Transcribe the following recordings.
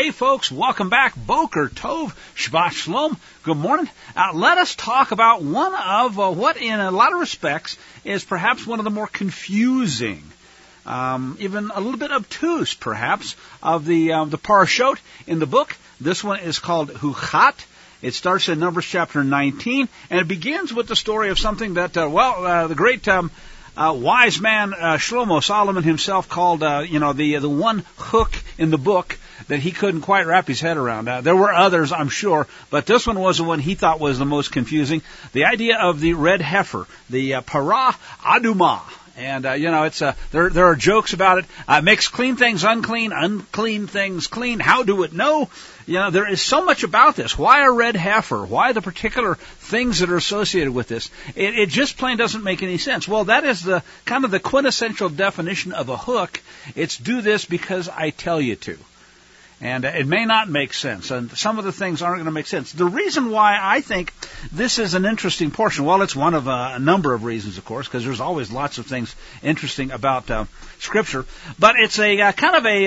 Hey folks, welcome back. Boker Tov, Shabbat Shalom. Good morning. Let us talk about one of what in a lot of respects is perhaps one of the more confusing, even a little bit obtuse perhaps, of the parashot in the book. This one is called Huchat. It starts in Numbers chapter 19, and it begins with the story of something that, the great wise man Shlomo, Solomon himself, called, the one hook in the book that he couldn't quite wrap his head around. There were others, I'm sure, but this one was the one he thought was the most confusing. The idea of the red heifer, the parah adumah. And, it's, there are jokes about it. Makes clean things unclean, unclean things clean. How do it know? There is so much about this. Why a red heifer? Why the particular things that are associated with this? It just plain doesn't make any sense. Well, that is the kind of the quintessential definition of a hook. It's do this because I tell you to. And it may not make sense, and some of the things aren't going to make sense. The reason why I think this is an interesting portion, well, it's one of a number of reasons, of course, because there's always lots of things interesting about Scripture. But it's a kind of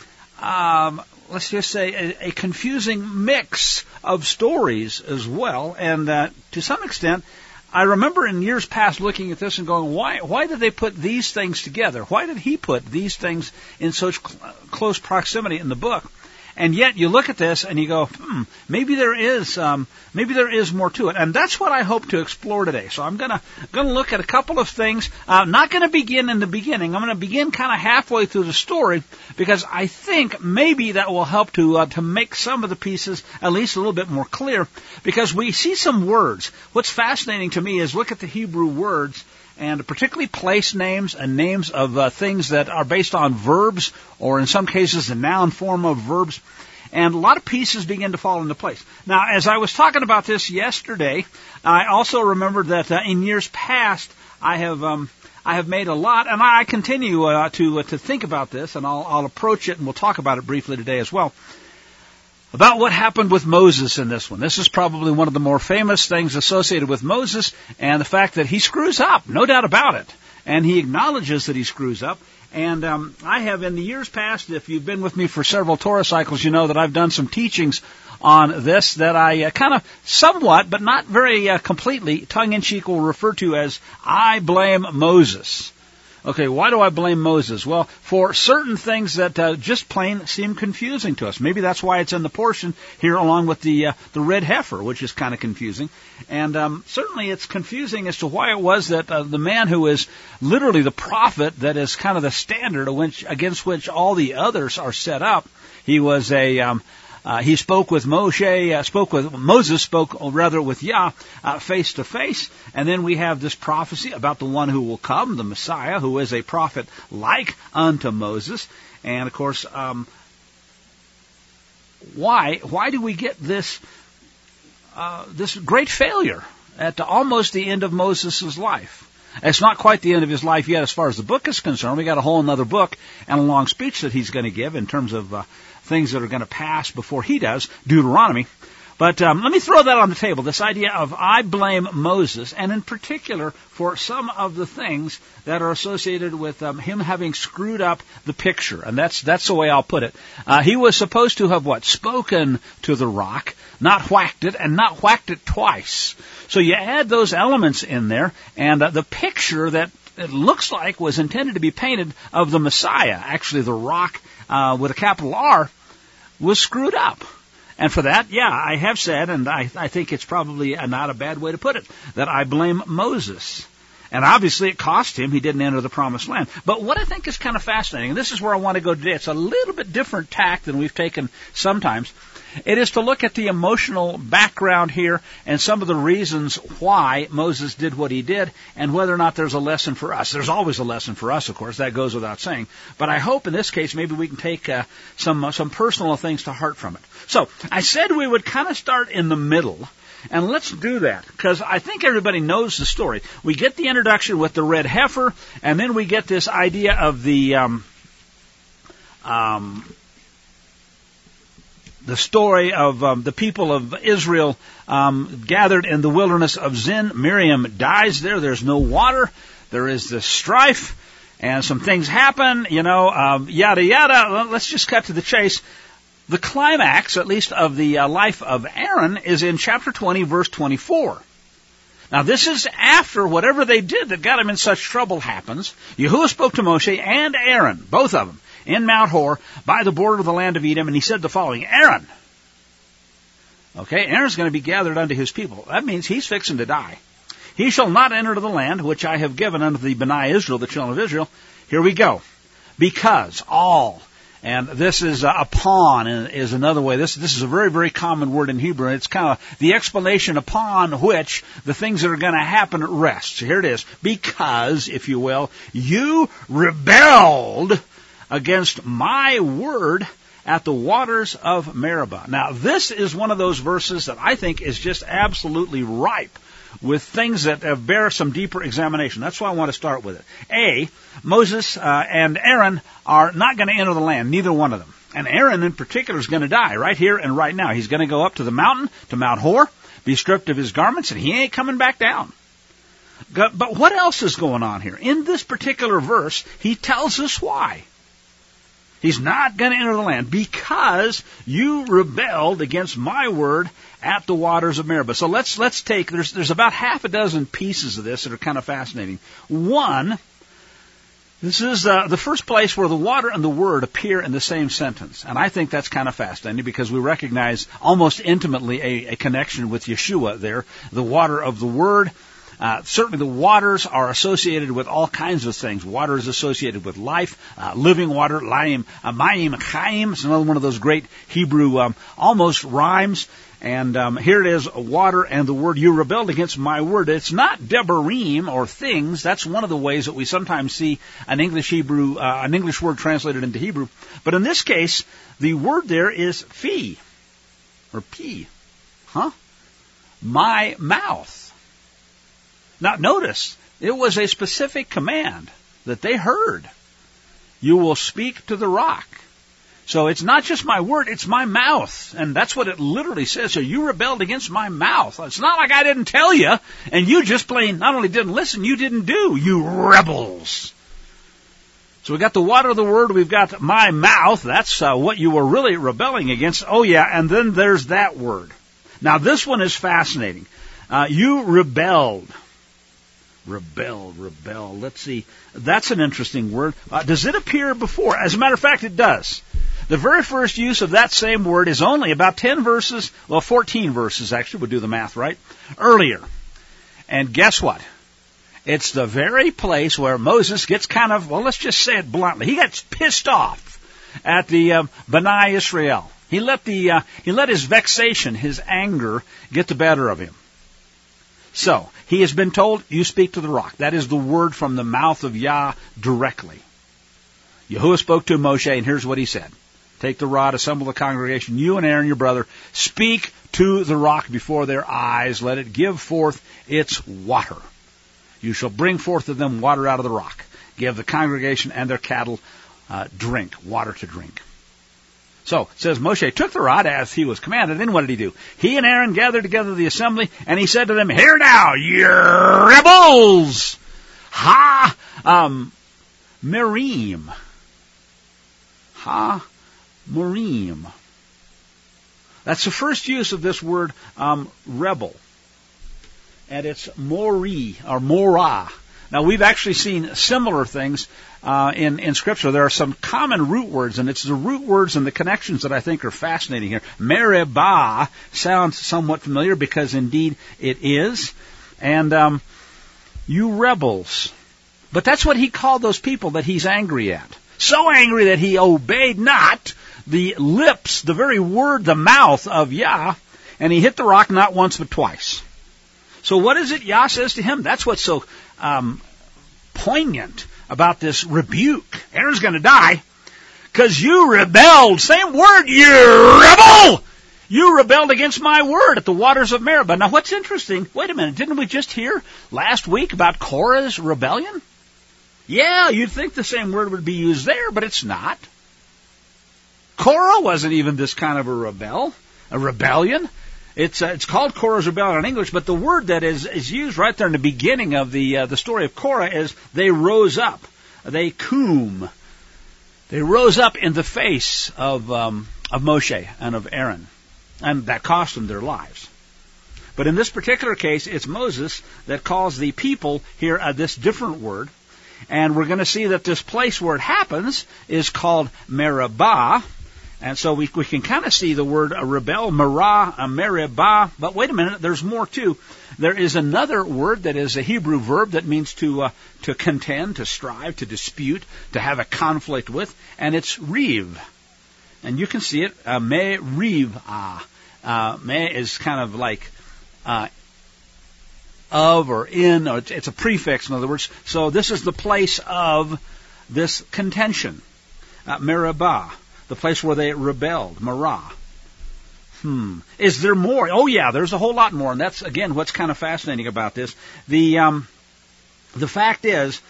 a, let's just say, a confusing mix of stories as well. And to some extent, I remember in years past looking at this and going, why did they put these things together? Why did he put these things in such close proximity in the book? And yet you look at this and you go, maybe there is more to it. And that's what I hope to explore today. So I'm gonna look at a couple of things. Not gonna begin in the beginning. I'm gonna begin kind of halfway through the story, because I think maybe that will help to make some of the pieces at least a little bit more clear, because we see some words. What's fascinating to me is look at the Hebrew words, and particularly place names and names of things that are based on verbs, or in some cases the noun form of verbs. And a lot of pieces begin to fall into place. Now, as I was talking about this yesterday, I also remembered that in years past I have made a lot, and I continue to think about this, and I'll approach it, and we'll talk about it briefly today as well, about what happened with Moses in this one. This is probably one of the more famous things associated with Moses, and the fact that he screws up, no doubt about it. And he acknowledges that he screws up. And I have, in the years past, if you've been with me for several Torah cycles, you know that I've done some teachings on this that I kind of somewhat, but not very completely, tongue-in-cheek will refer to as I blame Moses. Okay, why do I blame Moses? Well, for certain things that just plain seem confusing to us. Maybe that's why it's in the portion here along with the red heifer, which is kind of confusing. And certainly it's confusing as to why it was that the man who is literally the prophet that is kind of the standard against which all the others are set up, he was he spoke with Moses spoke with Yah face to face. And then we have this prophecy about the one who will come, the Messiah, who is a prophet like unto Moses. And of course, why do we get this great failure at almost the end of Moses' life? It's not quite the end of his life yet as far as the book is concerned. We got a whole another book and a long speech that he's going to give in terms of things that are going to pass before he does, Deuteronomy. But let me throw that on the table, this idea of I blame Moses, and in particular for some of the things that are associated with him having screwed up the picture. And that's the way I'll put it. He was supposed to have, spoken to the rock, not whacked it, and not whacked it twice. So you add those elements in there, and the picture that it looks like was intended to be painted of the Messiah, actually the rock with a capital R, was screwed up. And for that, I have said, and I think it's probably not a bad way to put it, that I blame Moses. And obviously it cost him. He didn't enter the promised land. But what I think is kind of fascinating, and this is where I want to go today, it's a little bit different tack than we've taken sometimes. It is to look at the emotional background here and some of the reasons why Moses did what he did, and whether or not there's a lesson for us. There's always a lesson for us, of course. That goes without saying. But I hope in this case maybe we can take some personal things to heart from it. So I said we would kind of start in the middle. And let's do that, because I think everybody knows the story. We get the introduction with the red heifer, and then we get this idea of the story of the people of Israel gathered in the wilderness of Zin. Miriam dies there. There's no water. There is this strife, and some things happen, yada, yada. Let's just cut to the chase. The climax, at least of the life of Aaron, is in chapter 20, verse 24. Now, this is after whatever they did that got him in such trouble happens. Yahuwah spoke to Moshe and Aaron, both of them, in Mount Hor, by the border of the land of Edom, and he said the following, Aaron. Okay, Aaron's going to be gathered unto his people. That means he's fixing to die. He shall not enter the land which I have given unto the Bnei Israel, the children of Israel. Here we go. Because all, and this is upon is another way. This is a very, very common word in Hebrew. It's kind of the explanation upon which the things that are going to happen rest. So here it is. Because, if you will, you rebelled against my word at the waters of Meribah. Now, this is one of those verses that I think is just absolutely ripe with things that bear some deeper examination. That's why I want to start with it. Moses and Aaron are not going to enter the land, neither one of them. And Aaron in particular is going to die right here and right now. He's going to go up to the mountain, to Mount Hor, be stripped of his garments, and he ain't coming back down. But what else is going on here? In this particular verse, he tells us why. He's not going to enter the land because you rebelled against my word at the waters of Meribah. So let's take, there's about half a dozen pieces of this that are kind of fascinating. One, this is the first place where the water and the word appear in the same sentence. And I think that's kind of fascinating because we recognize almost intimately a connection with Yeshua there, the water of the word. Certainly the waters are associated with all kinds of things. Water is associated with life, living water, mayim chaim. It's another one of those great Hebrew almost rhymes. And here it is, water and the word. You rebelled against my word. It's not debarim or things. That's one of the ways that we sometimes see an English word translated into Hebrew. But in this case, the word there is fi, or pi. My mouth. Now, notice, it was a specific command that they heard. You will speak to the rock. So it's not just my word, it's my mouth. And that's what it literally says. So you rebelled against my mouth. It's not like I didn't tell you, and you just plain not only didn't listen, you didn't do. You rebels. So we got the water of the word, we've got my mouth. That's what you were really rebelling against. Oh, yeah, and then there's that word. Now, this one is fascinating. You rebelled. Rebel. Let's see. That's an interesting word. Does it appear before? As a matter of fact, it does. The very first use of that same word is only about 10 verses, 14 verses actually, we'll do the math right, earlier. And guess what? It's the very place where Moses gets kind of, let's just say it bluntly, he gets pissed off at the Bnei Israel. He let his vexation, his anger, get the better of him. So, he has been told, you speak to the rock. That is the word from the mouth of Yah directly. Yahuwah spoke to Moshe, and here's what he said. Take the rod, assemble the congregation, you and Aaron, your brother, speak to the rock before their eyes, let it give forth its water. You shall bring forth to them water out of the rock. Give the congregation and their cattle drink, water to drink. So, it says, Moshe took the rod as he was commanded. Then what did he do? He and Aaron gathered together the assembly, and he said to them, Hear now, ye rebels! Merim. Merim. That's the first use of this word, rebel. And it's mori, or morah. Now, we've actually seen similar things in Scripture. There are some common root words, and it's the root words and the connections that I think are fascinating here. Meribah sounds somewhat familiar because, indeed, it is. And you rebels. But that's what he called those people that he's angry at. So angry that he obeyed not the lips, the very word, the mouth of Yah, and he hit the rock not once but twice. So what is it Yah says to him? That's what's so poignant about this rebuke. Aaron's going to die because you rebelled. Same word, you rebel! You rebelled against my word at the waters of Meribah. Now what's interesting, wait a minute, didn't we just hear last week about Korah's rebellion? Yeah, you'd think the same word would be used there, but it's not. Korah wasn't even this kind of a rebellion. It's called Korah's rebellion in English, but the word that is used right there in the beginning of the story of Korah is they rose up. They rose up in the face of of Moshe and of Aaron. And that cost them their lives. But in this particular case, it's Moses that calls the people here this different word. And we're going to see that this place where it happens is called Meribah. And so we can kind of see the word rebel, Meribah. But wait a minute, there's more too. There is another word that is a Hebrew verb that means to contend, to strive, to dispute, to have a conflict with. And it's riv. And you can see it, Meribah. Me is kind of like of or in, or it's a prefix, in other words. So this is the place of this contention. Meribah, the place where they rebelled, Merah. Is there more? Oh yeah, there's a whole lot more, and that's again what's kind of fascinating about this. The fact is,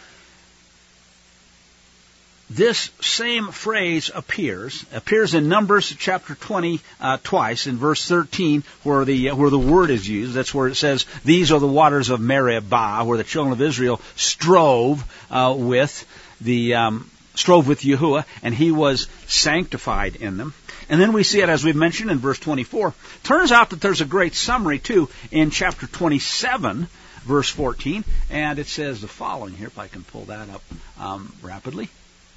this same phrase appears in Numbers chapter 20 twice, in verse 13 where the word is used. That's where it says, "These are the waters of Meribah," where the children of Israel strove with Yahuwah, and he was sanctified in them. And then we see it, as we've mentioned, in verse 24. Turns out that there's a great summary too in chapter 27, verse 14, and it says the following here, if I can pull that up rapidly.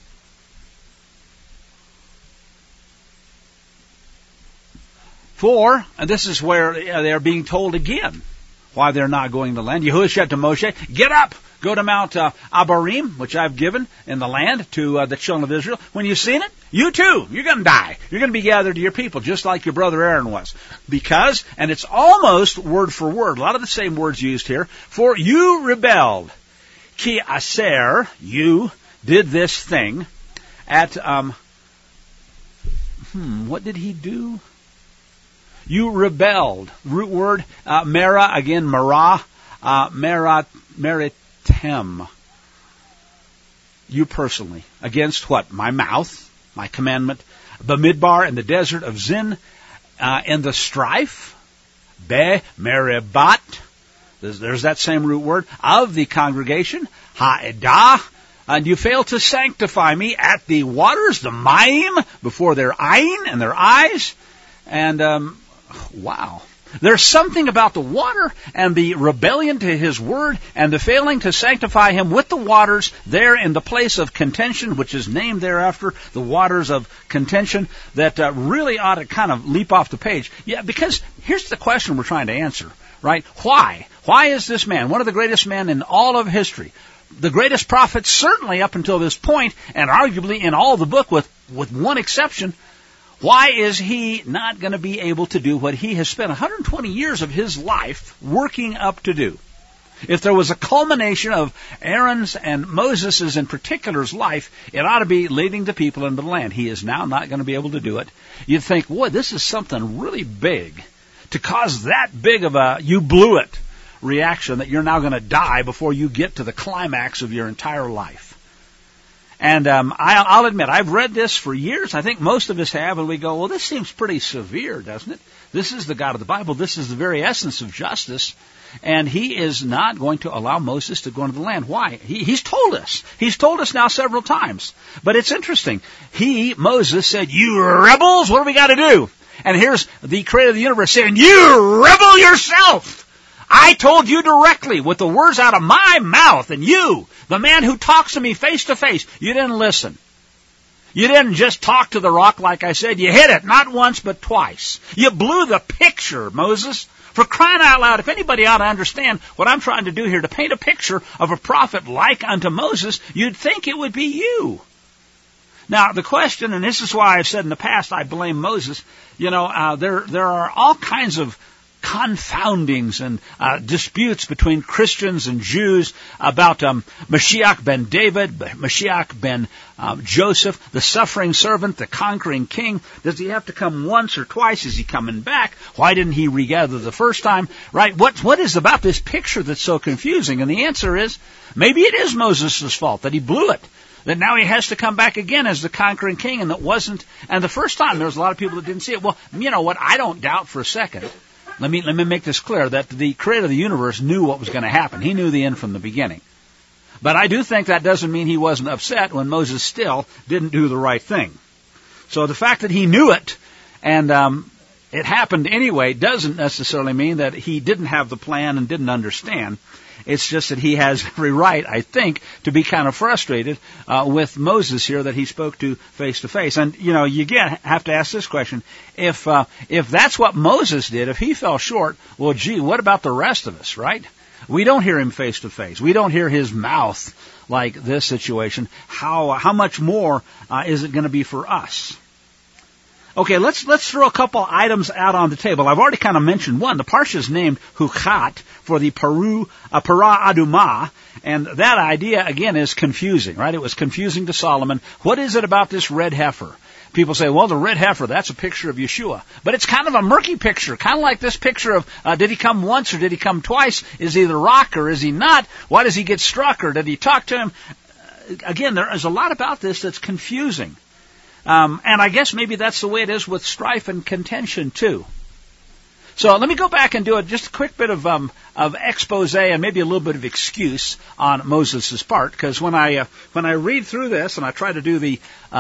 And this is where they are being told again why they're not going to the land. Yahuwah said to Moshe, "Get up, go to Mount Abarim, which I've given in the land to the children of Israel. When you've seen it, you too, you're going to die. You're going to be gathered to your people, just like your brother Aaron was. Because," and it's almost word for word, a lot of the same words used here, "for you rebelled. Ki aser," you did this thing at, what did he do? You rebelled. Root word, mera, again, marah, meritem. You personally. Against what? My mouth, my commandment. Bamidbar, in the desert of Zin, in the strife. Meribat. There's that same root word. Of the congregation. Ha'edah. And you failed to sanctify me at the waters, the mayim, before their ayin and their eyes. And, wow. There's something about the water and the rebellion to his word and the failing to sanctify him with the waters there in the place of contention, which is named thereafter, the waters of contention, that really ought to kind of leap off the page. Yeah, because here's the question we're trying to answer, right? Why? Why is this man, one of the greatest men in all of history, the greatest prophet certainly up until this point, and arguably in all the book with one exception, why is he not going to be able to do what he has spent 120 years of his life working up to do? If there was a culmination of Aaron's and Moses's in particular's life, it ought to be leading the people into the land. He is now not going to be able to do it. You'd think, boy, this is something really big to cause that big of a you blew it reaction that you're now going to die before you get to the climax of your entire life. And I'll admit, I've read this for years. I think most of us have, and we go, well, this seems pretty severe, doesn't it? This is the God of the Bible. This is the very essence of justice. And he is not going to allow Moses to go into the land. Why? He's told us. He's told us now several times. But it's interesting. Moses said, "You rebels, what do we got to do?" And here's the creator of the universe saying, "You rebel yourself. I told you directly with the words out of my mouth, and you, the man who talks to me face to face, you didn't listen. You didn't just talk to the rock like I said. You hit it, not once but twice. You blew the picture, Moses. For crying out loud, if anybody ought to understand what I'm trying to do here, to paint a picture of a prophet like unto Moses, you'd think it would be you." Now, the question, and this is why I've said in the past I blame Moses, there are all kinds of confoundings and disputes between Christians and Jews about Mashiach ben David, Mashiach ben Joseph, the suffering servant, the conquering king. Does he have to come once or twice? Is he coming back? Why didn't he regather the first time? Right? What is about this picture that's so confusing? And the answer is, maybe it is Moses' fault that he blew it. That now he has to come back again as the conquering king, and that wasn't. And the first time there was a lot of people that didn't see it. Well, you know what? I don't doubt for a second. Let me make this clear, that the creator of the universe knew what was going to happen. He knew the end from the beginning. But I do think that doesn't mean he wasn't upset when Moses still didn't do the right thing. So the fact that he knew it And it happened anyway doesn't necessarily mean that he didn't have the plan and didn't understand. It's just that he has every right, I think, to be kind of frustrated with Moses here that he spoke to face to face. And, you again have to ask this question. If that's what Moses did, if he fell short, well, gee, what about the rest of us, right? We don't hear him face to face. We don't hear his mouth like this situation. How much more is it going to be for us? Okay, let's throw a couple items out on the table. I've already kind of mentioned one. The parsha is named Hukat for the Parah Adumah, and that idea, again, is confusing, right? It was confusing to Solomon. What is it about this red heifer? People say, well, the red heifer, that's a picture of Yeshua. But it's kind of a murky picture, kind of like this picture of, did he come once or did he come twice? Is he the rock or is he not? Why does he get struck or did he talk to him? Again, there is a lot about this that's confusing. And I guess maybe that's the way it is with strife and contention too. So let me go back and do just a quick bit of expose and maybe a little bit of excuse on Moses' part, because when I read through this and I try to do the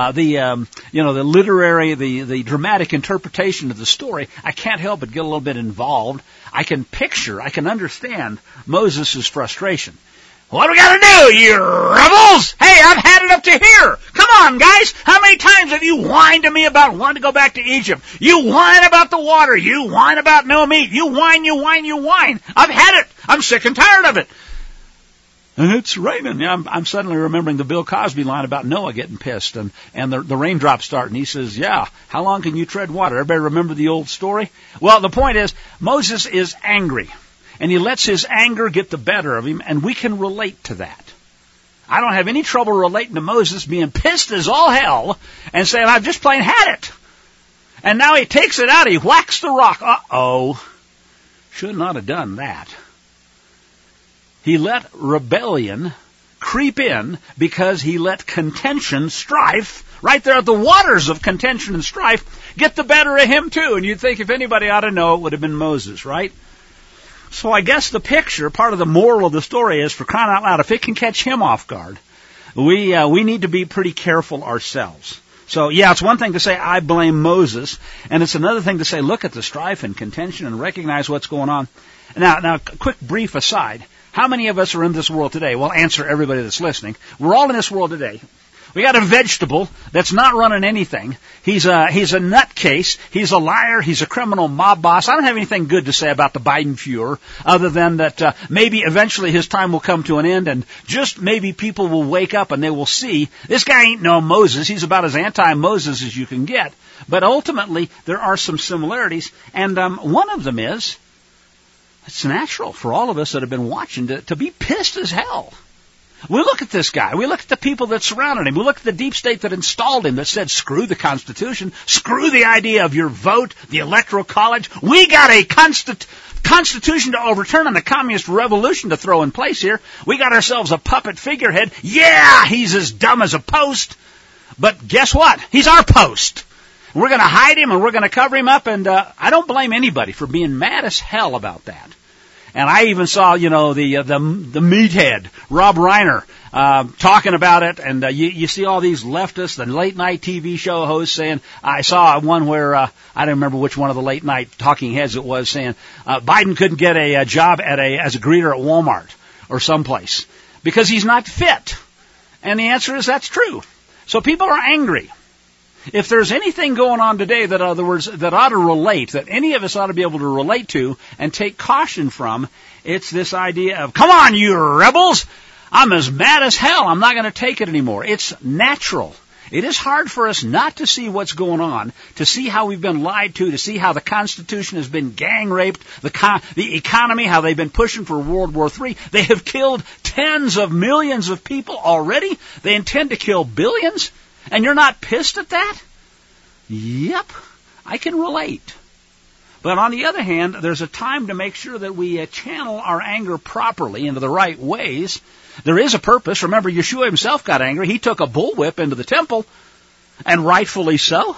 literary, the dramatic interpretation of the story, I can't help but get a little bit involved. I can understand Moses' frustration. What do we got to do, you rebels? Hey, I've had it up to here. Come on, guys. How many times have you whined to me about wanting to go back to Egypt? You whine about the water. You whine about no meat. You whine. I've had it. I'm sick and tired of it. And it's raining. I'm suddenly remembering the Bill Cosby line about Noah getting pissed and the raindrops start. And he says, yeah, how long can you tread water? Everybody remember the old story? Well, the point is, Moses is angry. And he lets his anger get the better of him, and we can relate to that. I don't have any trouble relating to Moses being pissed as all hell and saying, I've just plain had it. And now he takes it out, he whacks the rock. Uh-oh. Should not have done that. He let rebellion creep in because he let contention, strife, right there at the waters of contention and strife, get the better of him too. And you'd think if anybody ought to know, it would have been Moses, right? So I guess the picture, part of the moral of the story is, for crying out loud, if it can catch him off guard, we need to be pretty careful ourselves. So yeah, it's one thing to say, I blame Moses, and it's another thing to say, look at the strife and contention and recognize what's going on. Now, quick brief aside, how many of us are in this world today? Well, answer everybody that's listening. We're all in this world today. We got a vegetable that's not running anything. He's a nutcase. He's a liar. He's a criminal mob boss. I don't have anything good to say about the Biden Fuhrer other than that maybe eventually his time will come to an end, and just maybe people will wake up and they will see this guy ain't no Moses. He's about as anti-Moses as you can get. But ultimately, there are some similarities, and one of them is it's natural for all of us that have been watching to be pissed as hell. We look at this guy. We look at the people that surrounded him. We look at the deep state that installed him, that said, screw the Constitution, screw the idea of your vote, the Electoral College. We got a Constitution to overturn and a communist revolution to throw in place here. We got ourselves a puppet figurehead. Yeah, he's as dumb as a post. But guess what? He's our post. We're going to hide him and we're going to cover him up, and I don't blame anybody for being mad as hell about that. And I even saw, the meathead, Rob Reiner, talking about it. And you see all these leftists and late night TV show hosts saying, I saw one where, I don't remember which one of the late night talking heads it was, saying, Biden couldn't get a job as a greeter at Walmart or someplace because he's not fit. And the answer is that's true. So people are angry. If there's anything going on today that, in other words, that ought to relate, that any of us ought to be able to relate to and take caution from, it's this idea of, come on, you rebels! I'm as mad as hell. I'm not going to take it anymore. It's natural. It is hard for us not to see what's going on, to see how we've been lied to see how the Constitution has been gang raped, the economy, how they've been pushing for World War III. They have killed tens of millions of people already. They intend to kill billions. And you're not pissed at that? Yep, I can relate. But on the other hand, there's a time to make sure that we channel our anger properly into the right ways. There is a purpose. Remember, Yeshua himself got angry. He took a bullwhip into the temple, and rightfully so.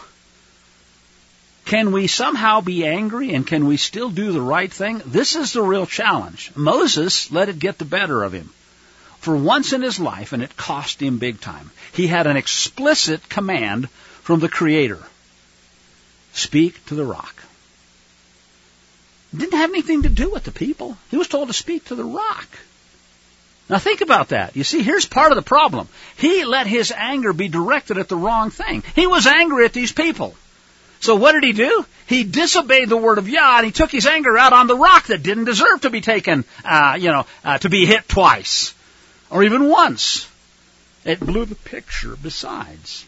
Can we somehow be angry, and can we still do the right thing? This is the real challenge. Moses let it get the better of him for once in his life, and it cost him big time. He had an explicit command from the Creator. speak to the rock. It didn't have anything to do with the people. He was told to speak to the rock. Now think about that. You see, here's part of the problem. He let his anger be directed at the wrong thing. He was angry at these people. So what did he do? He disobeyed the word of Yah, and he took his anger out on the rock that didn't deserve to be taken, to be hit twice, or even once. It blew the picture besides.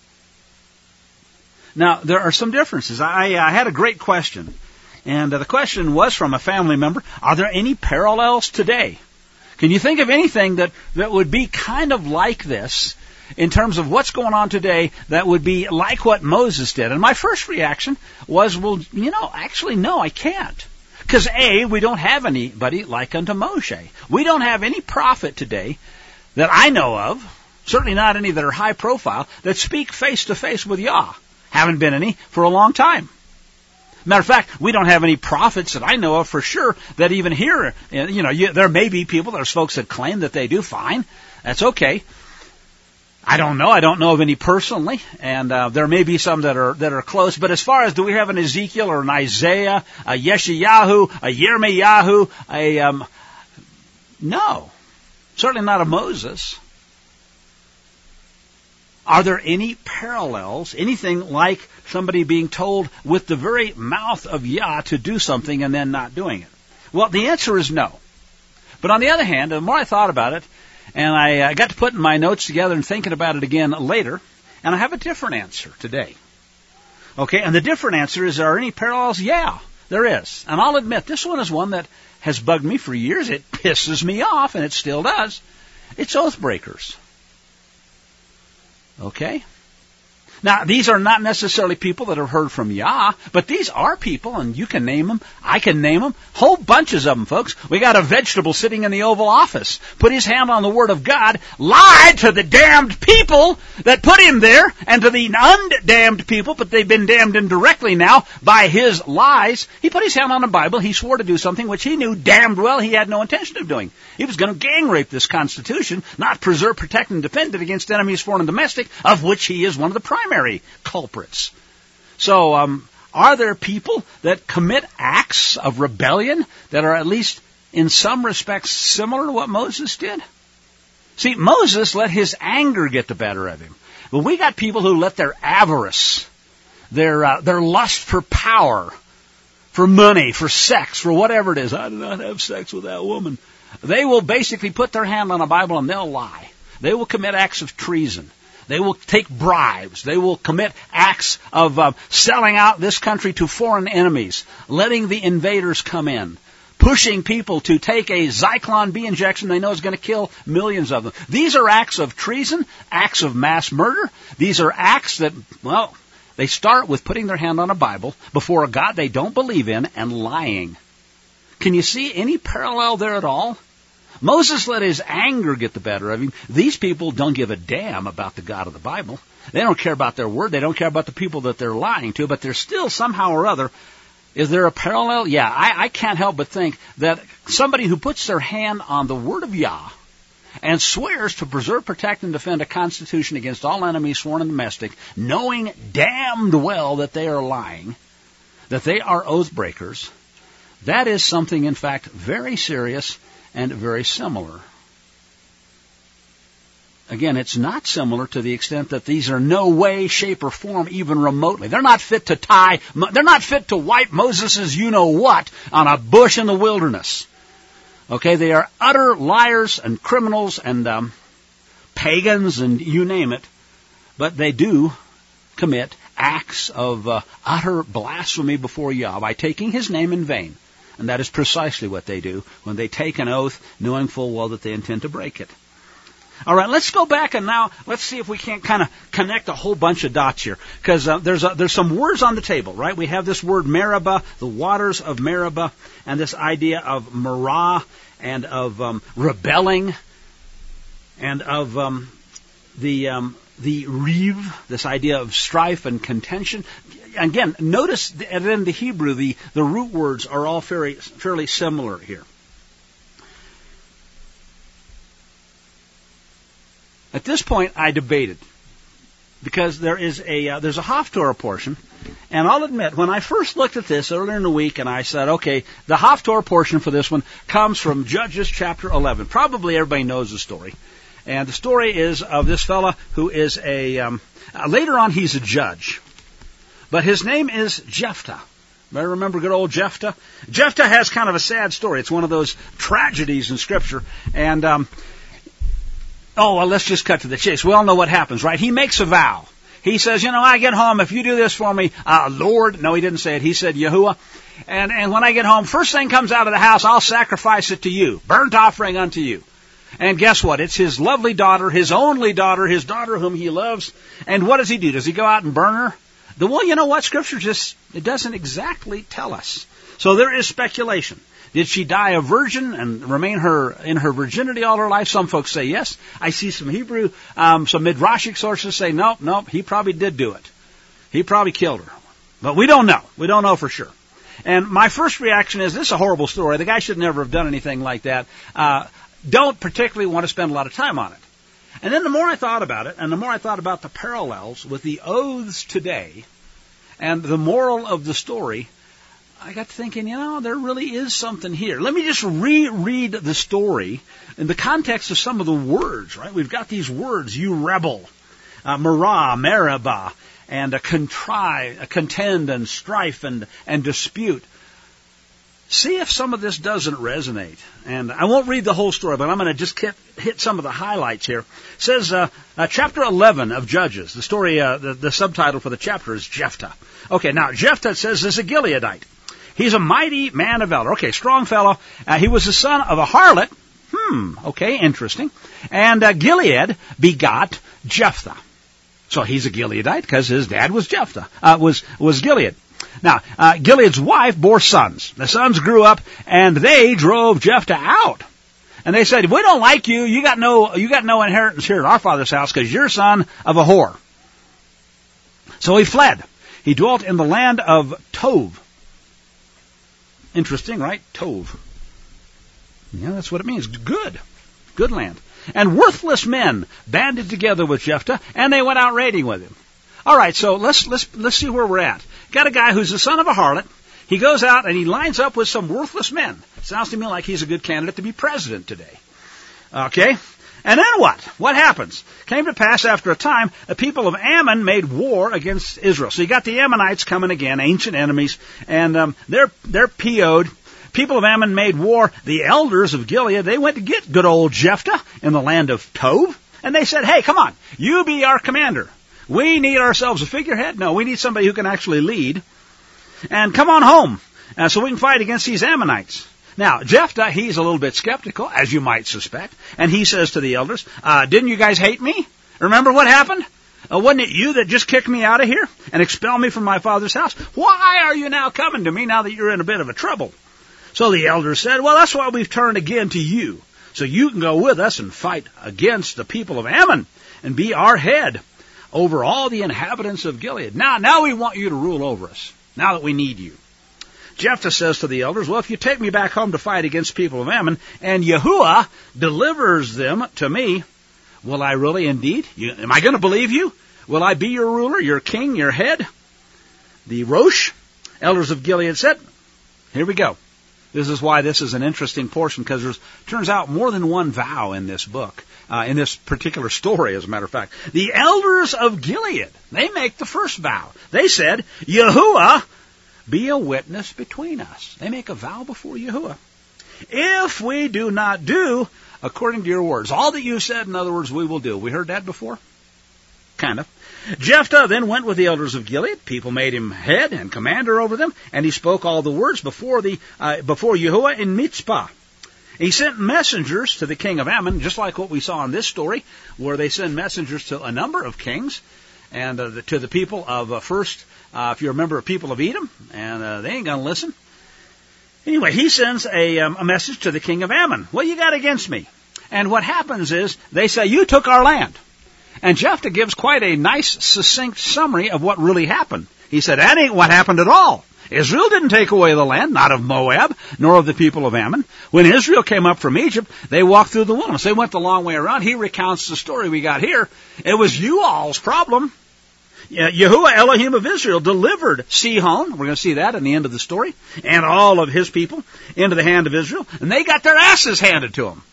Now, there are some differences. I had a great question, and the question was from a family member. Are there any parallels today? Can you think of anything that would be kind of like this in terms of what's going on today that would be like what Moses did? And my first reaction was, well, actually, no, I can't. Because A, we don't have anybody like unto Moshe. We don't have any prophet today that I know of, certainly not any that are high profile, that speak face to face with Yah. Haven't been any for a long time. Matter of fact, we don't have any prophets that I know of for sure that even here, there may be people, there's folks that claim that they do. Fine. That's okay. I don't know. I don't know of any personally, and there may be some that are close. But as far as do we have an Ezekiel or an Isaiah, a Yeshayahu, a Yirmiyahu, no, certainly not a Moses. Are there any parallels, anything like somebody being told with the very mouth of Yah to do something and then not doing it? Well, the answer is no. But on the other hand, the more I thought about it, and I got to putting my notes together and thinking about it again later, and I have a different answer today. Okay, and the different answer is, are there any parallels? Yeah, there is. And I'll admit, this one is one that has bugged me for years. It pisses me off, and it still does. It's oath breakers. Okay? Now, these are not necessarily people that have heard from Yah, but these are people, and you can name them, I can name them, whole bunches of them, folks. We got a vegetable sitting in the Oval Office, put his hand on the Word of God, lied to the damned people that put him there, and to the undamned people, but they've been damned indirectly now by his lies. He put his hand on the Bible, he swore to do something which he knew damned well he had no intention of doing. He was going to gang rape this Constitution, not preserve, protect, and defend it against enemies, foreign and domestic, of which he is one of the primary culprits. So, are there people that commit acts of rebellion that are at least in some respects similar to what Moses did? See, Moses let his anger get the better of him. But we got people who let their avarice, their lust for power, for money, for sex, for whatever it is. I did not have sex with that woman. They will basically put their hand on a Bible and they'll lie. They will commit acts of treason. They will take bribes. They will commit acts of selling out this country to foreign enemies, letting the invaders come in, pushing people to take a Zyklon B injection they know is going to kill millions of them. These are acts of treason, acts of mass murder. These are acts that, well, they start with putting their hand on a Bible before a God they don't believe in and lying. Can you see any parallel there at all? Moses let his anger get the better of him. These people don't give a damn about the God of the Bible. They don't care about their word. They don't care about the people that they're lying to, but there's still somehow or other, is there a parallel? Yeah, I can't help but think that somebody who puts their hand on the word of Yah and swears to preserve, protect, and defend a constitution against all enemies, foreign and domestic, knowing damned well that they are lying, that they are oath breakers, that is something, in fact, very serious and very similar. Again, it's not similar to the extent that these are no way, shape, or form even remotely. They're not fit to wipe Moses' you-know-what on a bush in the wilderness. Okay, they are utter liars and criminals and pagans and you name it, but they do commit acts of utter blasphemy before Yah by taking his name in vain. And that is precisely what they do when they take an oath, knowing full well that they intend to break it. All right, let's go back and now let's see if we can't kind of connect a whole bunch of dots here. Because there's some words on the table, right? We have this word Meribah, the waters of Meribah, and this idea of Merah, and of rebelling, and of the Rev, this idea of strife and contention. Again, notice that in the Hebrew, the root words are all fairly similar here. At this point, I debated, because there's a Haftorah portion And I'll admit, when I first looked at this earlier in the week, and I said, okay, the Haftorah portion for this one comes from Judges chapter 11. Probably everybody knows the story. And the story is of this fella who is later on he's a judge. But his name is Jephthah. Better remember good old Jephthah? Jephthah has kind of a sad story. It's one of those tragedies in Scripture. And, let's just cut to the chase. We all know what happens, right? He makes a vow. He says, I get home, if you do this for me, Lord, no, he didn't say it, he said Yahuwah, and when I get home, first thing comes out of the house, I'll sacrifice it to you, burnt offering unto you. And guess what? It's his lovely daughter, his only daughter, his daughter whom he loves. And what does he do? Does he go out and burn her? Well, you know what? Scripture it doesn't exactly tell us. So there is speculation. Did she die a virgin and remain in her virginity all her life? Some folks say yes. I see some Hebrew, some Midrashic sources say nope, he probably did do it. He probably killed her. But we don't know. We don't know for sure. And my first reaction is, this is a horrible story. The guy should never have done anything like that. Don't particularly want to spend a lot of time on it. And then the more I thought about it, and the more I thought about the parallels with the oaths today, and the moral of the story, I got to thinking, there really is something here. Let me just reread the story in the context of some of the words, right? We've got these words, you rebel, Merah, Meribah, and contend and strife and dispute. See if some of this doesn't resonate. And I won't read the whole story, but I'm going to just hit some of the highlights here. It says, chapter 11 of Judges. The story, the subtitle for the chapter is Jephthah. Okay, now Jephthah says is a Gileadite. He's a mighty man of valor. Okay, strong fellow. He was the son of a harlot. Okay, interesting. And Gilead begot Jephthah. So he's a Gileadite because his dad was Jephthah, was Gilead. Now, Gilead's wife bore sons. The sons grew up, and they drove Jephthah out. And they said, we don't like you. You got no inheritance here at our father's house because you're son of a whore. So he fled. He dwelt in the land of Tov. Interesting, right? Tov. Yeah, that's what it means. Good land. And worthless men banded together with Jephthah, and they went out raiding with him. All right, so let's see where we're at. Got a guy who's the son of a harlot. He goes out and he lines up with some worthless men. Sounds to me like he's a good candidate to be president today. Okay? And then what? What happens? Came to pass after a time, the people of Ammon made war against Israel. So you got the Ammonites coming again, ancient enemies, and they're PO'd. People of Ammon made war. The elders of Gilead, they went to get good old Jephthah in the land of Tov, and they said, hey, come on, you be our commander. We need ourselves a figurehead. No, we need somebody who can actually lead. And come on home so we can fight against these Ammonites. Now, Jephthah, he's a little bit skeptical, as you might suspect. And he says to the elders, didn't you guys hate me? Remember what happened? Wasn't it you that just kicked me out of here and expelled me from my father's house? Why are you now coming to me now that you're in a bit of a trouble? So the elders said, well, that's why we've turned again to you. So you can go with us and fight against the people of Ammon and be our head over all the inhabitants of Gilead. Now we want you to rule over us, now that we need you. Jephthah says to the elders, well, if you take me back home to fight against people of Ammon, and Yahuwah delivers them to me, will I really indeed? Am I going to believe you? Will I be your ruler, your king, your head? The Rosh, elders of Gilead said, here we go. This is why this is an interesting portion, because there's, turns out, more than one vow in this book, in this particular story, as a matter of fact. The elders of Gilead, they make the first vow. They said, Yahuwah, be a witness between us. They make a vow before Yahuwah. If we do not do according to your words, all that you said, in other words, we will do. We heard that before? Kind of. Jephthah then went with the elders of Gilead. People made him head and commander over them, and he spoke all the words before Yahuwah in Mitzpah. He sent messengers to the king of Ammon, just like what we saw in this story, where they send messengers to a number of kings, and to the people of first, if you remember, people of Edom, and they ain't going to listen. Anyway, he sends a message to the king of Ammon. What you got against me? And what happens is, they say, you took our land. And Jephthah gives quite a nice, succinct summary of what really happened. He said, that ain't what happened at all. Israel didn't take away the land, not of Moab, nor of the people of Ammon. When Israel came up from Egypt, they walked through the wilderness. They went the long way around. He recounts the story we got here. It was you all's problem. Yahuwah Elohim of Israel delivered Sihon, we're going to see that in the end of the story, and all of his people into the hand of Israel, and they got their asses handed to them.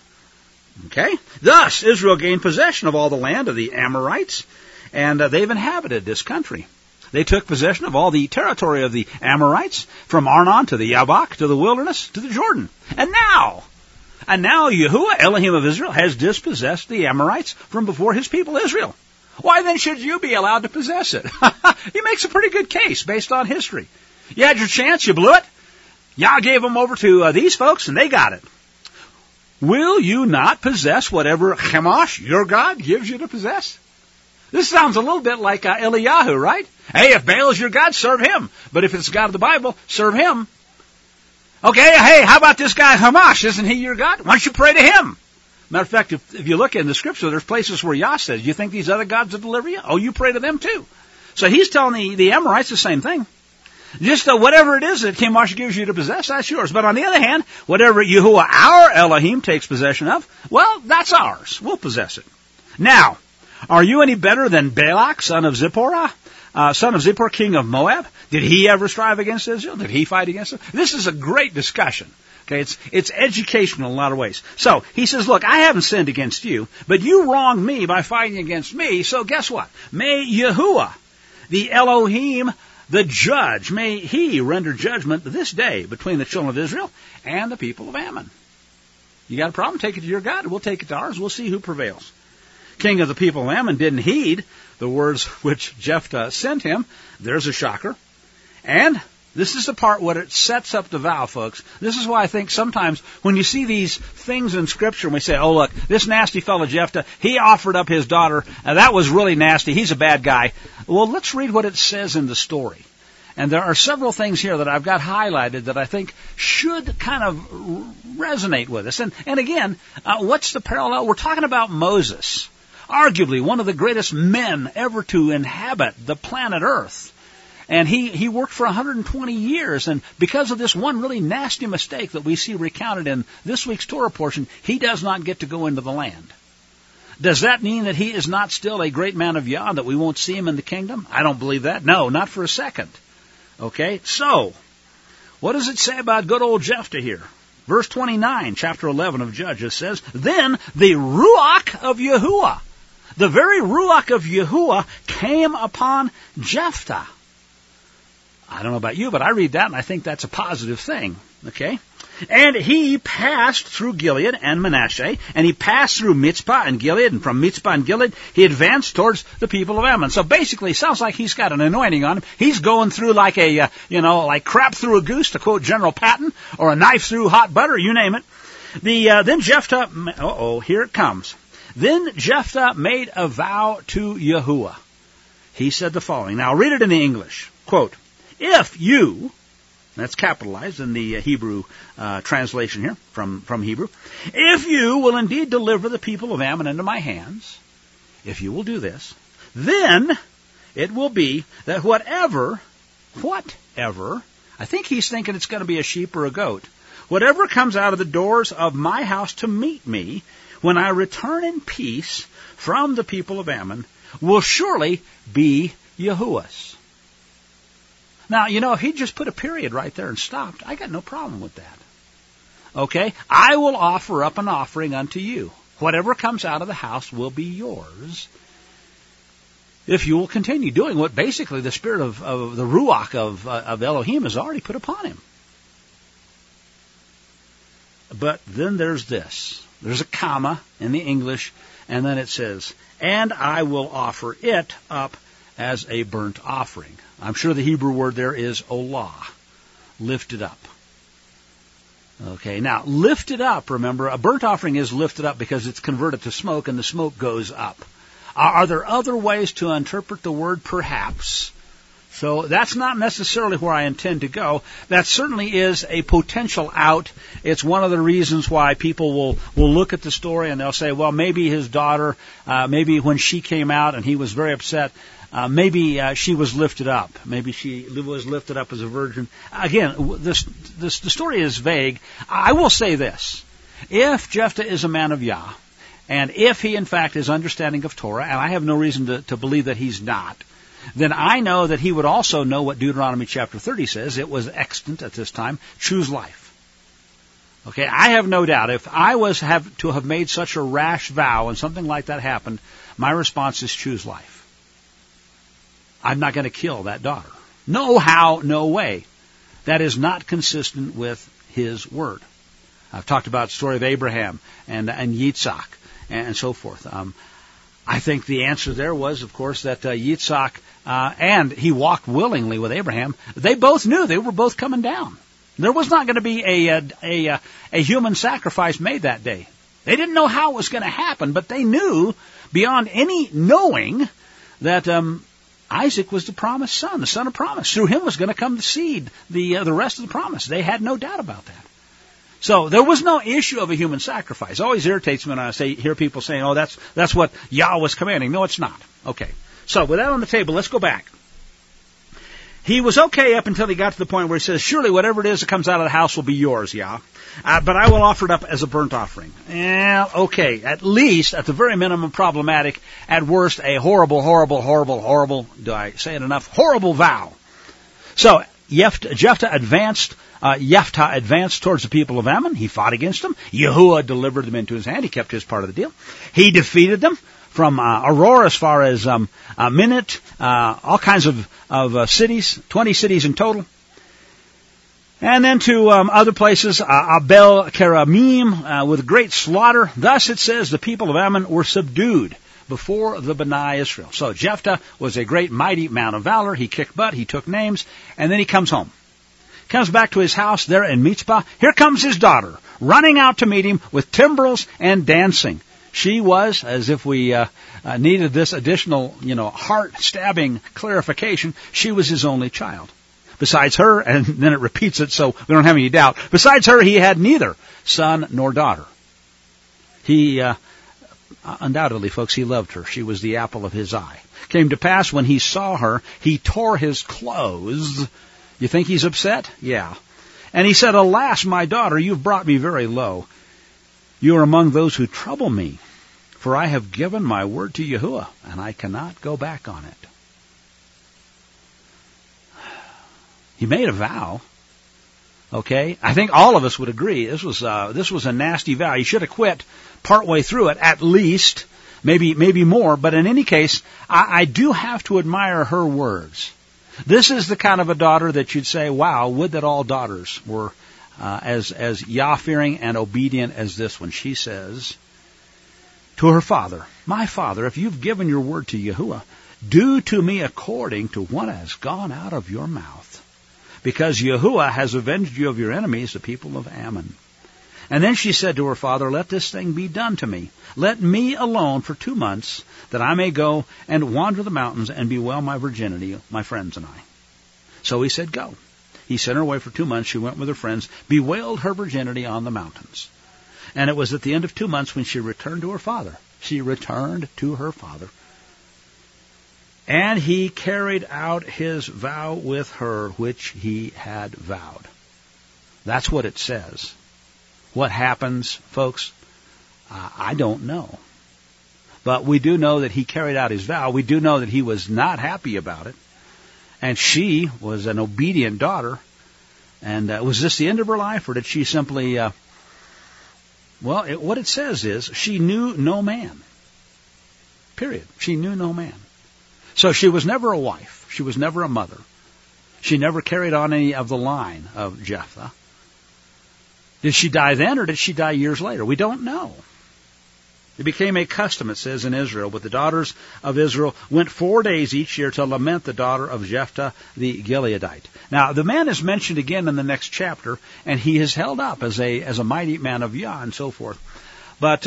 Okay? Thus, Israel gained possession of all the land of the Amorites, and they've inhabited this country. They took possession of all the territory of the Amorites, from Arnon to the Yabok, to the wilderness, to the Jordan. And now Yahuwah Elohim of Israel has dispossessed the Amorites from before his people Israel. Why then should you be allowed to possess it? He makes a pretty good case based on history. You had your chance, you blew it. Yah gave them over to these folks, and they got it. Will you not possess whatever Chemosh, your God, gives you to possess? This sounds a little bit like Eliyahu, right? Hey, if Baal is your God, serve him. But if it's the God of the Bible, serve him. Okay, hey, how about this guy Chemosh? Isn't he your God? Why don't you pray to him? Matter of fact, if you look in the scripture, there's places where Yah says, you think these other gods will deliver you? Oh, you pray to them too. So he's telling the Amorites the same thing. Just whatever it is that Chemosh gives you to possess, that's yours. But on the other hand, whatever Yahuwah, our Elohim, takes possession of, well, that's ours. We'll possess it. Now, are you any better than Balak, son of Zippor, king of Moab? Did he ever strive against Israel? Did he fight against them? This is a great discussion. Okay, it's educational in a lot of ways. So he says, look, I haven't sinned against you, but you wronged me by fighting against me. So guess what? May Yahuwah, the Elohim, the judge, may he render judgment this day between the children of Israel and the people of Ammon. You got a problem? Take it to your God. We'll take it to ours. We'll see who prevails. King of the people of Ammon didn't heed the words which Jephthah sent him. There's a shocker. And this is the part where it sets up the vow, folks. This is why I think sometimes when you see these things in Scripture and we say, oh, look, this nasty fellow Jephthah, he offered up his daughter, and that was really nasty. He's a bad guy. Well, let's read what it says in the story. And there are several things here that I've got highlighted that I think should kind of resonate with us. And again, what's the parallel? We're talking about Moses, arguably one of the greatest men ever to inhabit the planet Earth. And he worked for 120 years, and because of this one really nasty mistake that we see recounted in this week's Torah portion, he does not get to go into the land. Does that mean that he is not still a great man of Yah, that we won't see him in the kingdom? I don't believe that. No, not for a second. Okay, so, what does it say about good old Jephthah here? Verse 29, chapter 11 of Judges says, then the Ruach of Yahuwah, the very Ruach of Yahuwah came upon Jephthah. I don't know about you, but I read that and I think that's a positive thing. Okay? And he passed through Gilead and Manasseh, and he passed through Mitzpah and Gilead, and from Mitzpah and Gilead, he advanced towards the people of Ammon. So basically, it sounds like he's got an anointing on him. He's going through like like crap through a goose, to quote General Patton, or a knife through hot butter, you name it. Then Jephthah, here it comes. Then Jephthah made a vow to Yahuwah. He said the following. Now, I'll read it in the English. Quote, if you, that's capitalized in the Hebrew translation here, from Hebrew, if you will indeed deliver the people of Ammon into my hands, if you will do this, then it will be that whatever, I think he's thinking it's going to be a sheep or a goat, whatever comes out of the doors of my house to meet me, when I return in peace from the people of Ammon, will surely be Yahuwah's. Now, if he just put a period right there and stopped, I got no problem with that. Okay? I will offer up an offering unto you. Whatever comes out of the house will be yours, if you will continue doing what basically the spirit of the Ruach of Elohim has already put upon him. But then there's this. There's a comma in the English, and then it says, and I will offer it up as a burnt offering. I'm sure the Hebrew word there is olah, lifted up. Okay, now, lifted up, remember, a burnt offering is lifted up because it's converted to smoke, and the smoke goes up. Are there other ways to interpret the word? Perhaps. So that's not necessarily where I intend to go. That certainly is a potential out. It's one of the reasons why people will look at the story and they'll say, well, maybe his daughter, maybe when she came out and he was very upset, maybe she was lifted up. Maybe she was lifted up as a virgin. Again, the story is vague. I will say this. If Jephthah is a man of Yah, and if he in fact is understanding of Torah, and I have no reason to believe that he's not, then I know that he would also know what Deuteronomy chapter 30 says. It was extant at this time. Choose life. Okay, I have no doubt if I was to have made such a rash vow and something like that happened, my response is choose life. I'm not going to kill that daughter. No how, no way. That is not consistent with his word. I've talked about the story of Abraham and Yitzhak and so forth. I think the answer there was, of course, that Yitzhak and he walked willingly with Abraham. They both knew they were both coming down. There was not going to be a human sacrifice made that day. They didn't know how it was going to happen, but they knew beyond any knowing that Isaac was the promised son, the son of promise. Through him was going to come the seed, the rest of the promise. They had no doubt about that. So there was no issue of a human sacrifice. It always irritates me when I hear people saying, "Oh, that's what Yah was commanding." No, it's not. Okay. So with that on the table, let's go back. He was okay up until he got to the point where he says, "Surely whatever it is that comes out of the house will be yours, Yah. But I will offer it up as a burnt offering." Okay. At least, at the very minimum, problematic. At worst, a horrible, do I say it enough? Horrible vow. So, Jephthah advanced towards the people of Ammon. He fought against them. Yahuwah delivered them into his hand. He kept his part of the deal. He defeated them from Aurora as far as Minit, all kinds of cities, 20 cities in total. And then to other places, Abel Keramim, with great slaughter. Thus it says the people of Ammon were subdued before the B'nai Israel. So Jephthah was a great mighty man of valor. He kicked butt, he took names, and then he comes home. Comes back to his house there in Mitzpah. Here comes his daughter, running out to meet him with timbrels and dancing. She was, as if we needed this additional, heart-stabbing clarification, she was his only child. Besides her, and then it repeats it so we don't have any doubt, besides her he had neither son nor daughter. He, undoubtedly, folks, he loved her. She was the apple of his eye. Came to pass when he saw her, he tore his clothes. You think he's upset? Yeah. And he said, "Alas, my daughter, you've brought me very low. You are among those who trouble me, for I have given my word to Yahuwah, and I cannot go back on it." He made a vow. Okay? I think all of us would agree this was a nasty vow. He should have quit partway through it, at least, maybe more. But in any case, I do have to admire her words. This is the kind of a daughter that you'd say, "Wow, would that all daughters were as Yah-fearing and obedient as this one." She says to her father, "My father, if you've given your word to Yahuwah, do to me according to what has gone out of your mouth, because Yahuwah has avenged you of your enemies, the people of Ammon." And then she said to her father, "Let this thing be done to me. Let me alone for 2 months, that I may go and wander the mountains and bewail my virginity, my friends and I." So he said, "Go." He sent her away for 2 months. She went with her friends, bewailed her virginity on the mountains. And it was at the end of 2 months when she returned to her father. She returned to her father. And he carried out his vow with her, which he had vowed. That's what it says. What happens, folks? I don't know. But we do know that he carried out his vow. We do know that he was not happy about it. And she was an obedient daughter. And was this the end of her life, or did she simply... what it says is, she knew no man. Period. She knew no man. So she was never a wife. She was never a mother. She never carried on any of the line of Jephthah. Did she die then, or did she die years later? We don't know. It became a custom, it says, in Israel, but the daughters of Israel went 4 days each year to lament the daughter of Jephthah the Gileadite. Now, the man is mentioned again in the next chapter, and he is held up as a mighty man of Yah and so forth. But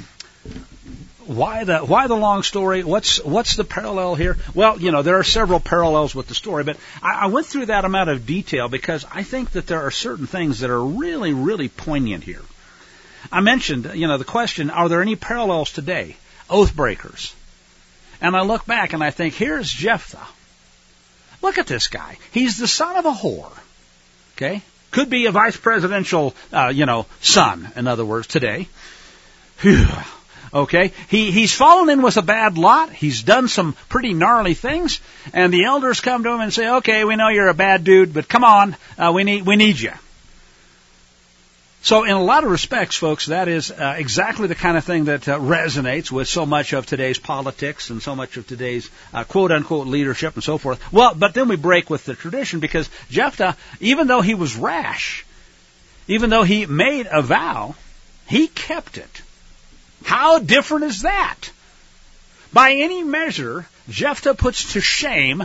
why the long story? What's the parallel here? Well, there are several parallels with the story, but I went through that amount of detail because I think that there are certain things that are really, really poignant here. I mentioned, the question, are there any parallels today? Oath breakers. And I look back and I think, here's Jephthah. Look at this guy. He's the son of a whore. Okay? Could be a vice presidential, son, in other words, today. Phew. Okay? He's fallen in with a bad lot. He's done some pretty gnarly things. And the elders come to him and say, okay, we know you're a bad dude, but come on, we need you. So in a lot of respects, folks, that is exactly the kind of thing that resonates with so much of today's politics and so much of today's quote-unquote leadership and so forth. Well, but then we break with the tradition because Jephthah, even though he was rash, even though he made a vow, he kept it. How different is that? By any measure, Jephthah puts to shame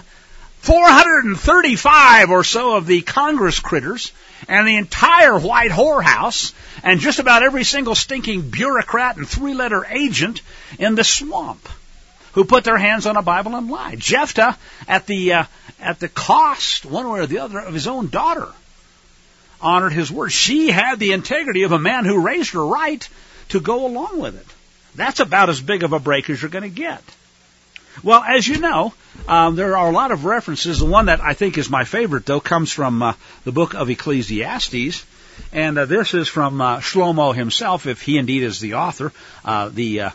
435 or so of the Congress critters and the entire white whorehouse and just about every single stinking bureaucrat and three-letter agent in the swamp who put their hands on a Bible and lied. Jephthah, at the cost, one way or the other, of his own daughter, honored his word. She had the integrity of a man who raised her right to go along with it. That's about as big of a break as you're going to get. Well, as you know, there are a lot of references. The one that I think is my favorite, though, comes from the book of Ecclesiastes. And this is from Shlomo himself, if he indeed is the author, the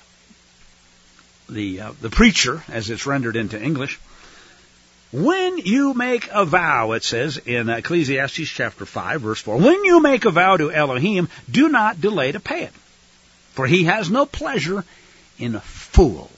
preacher, as it's rendered into English. When you make a vow, it says in Ecclesiastes chapter 5, verse 4, when you make a vow to Elohim, do not delay to pay it, for he has no pleasure in fools.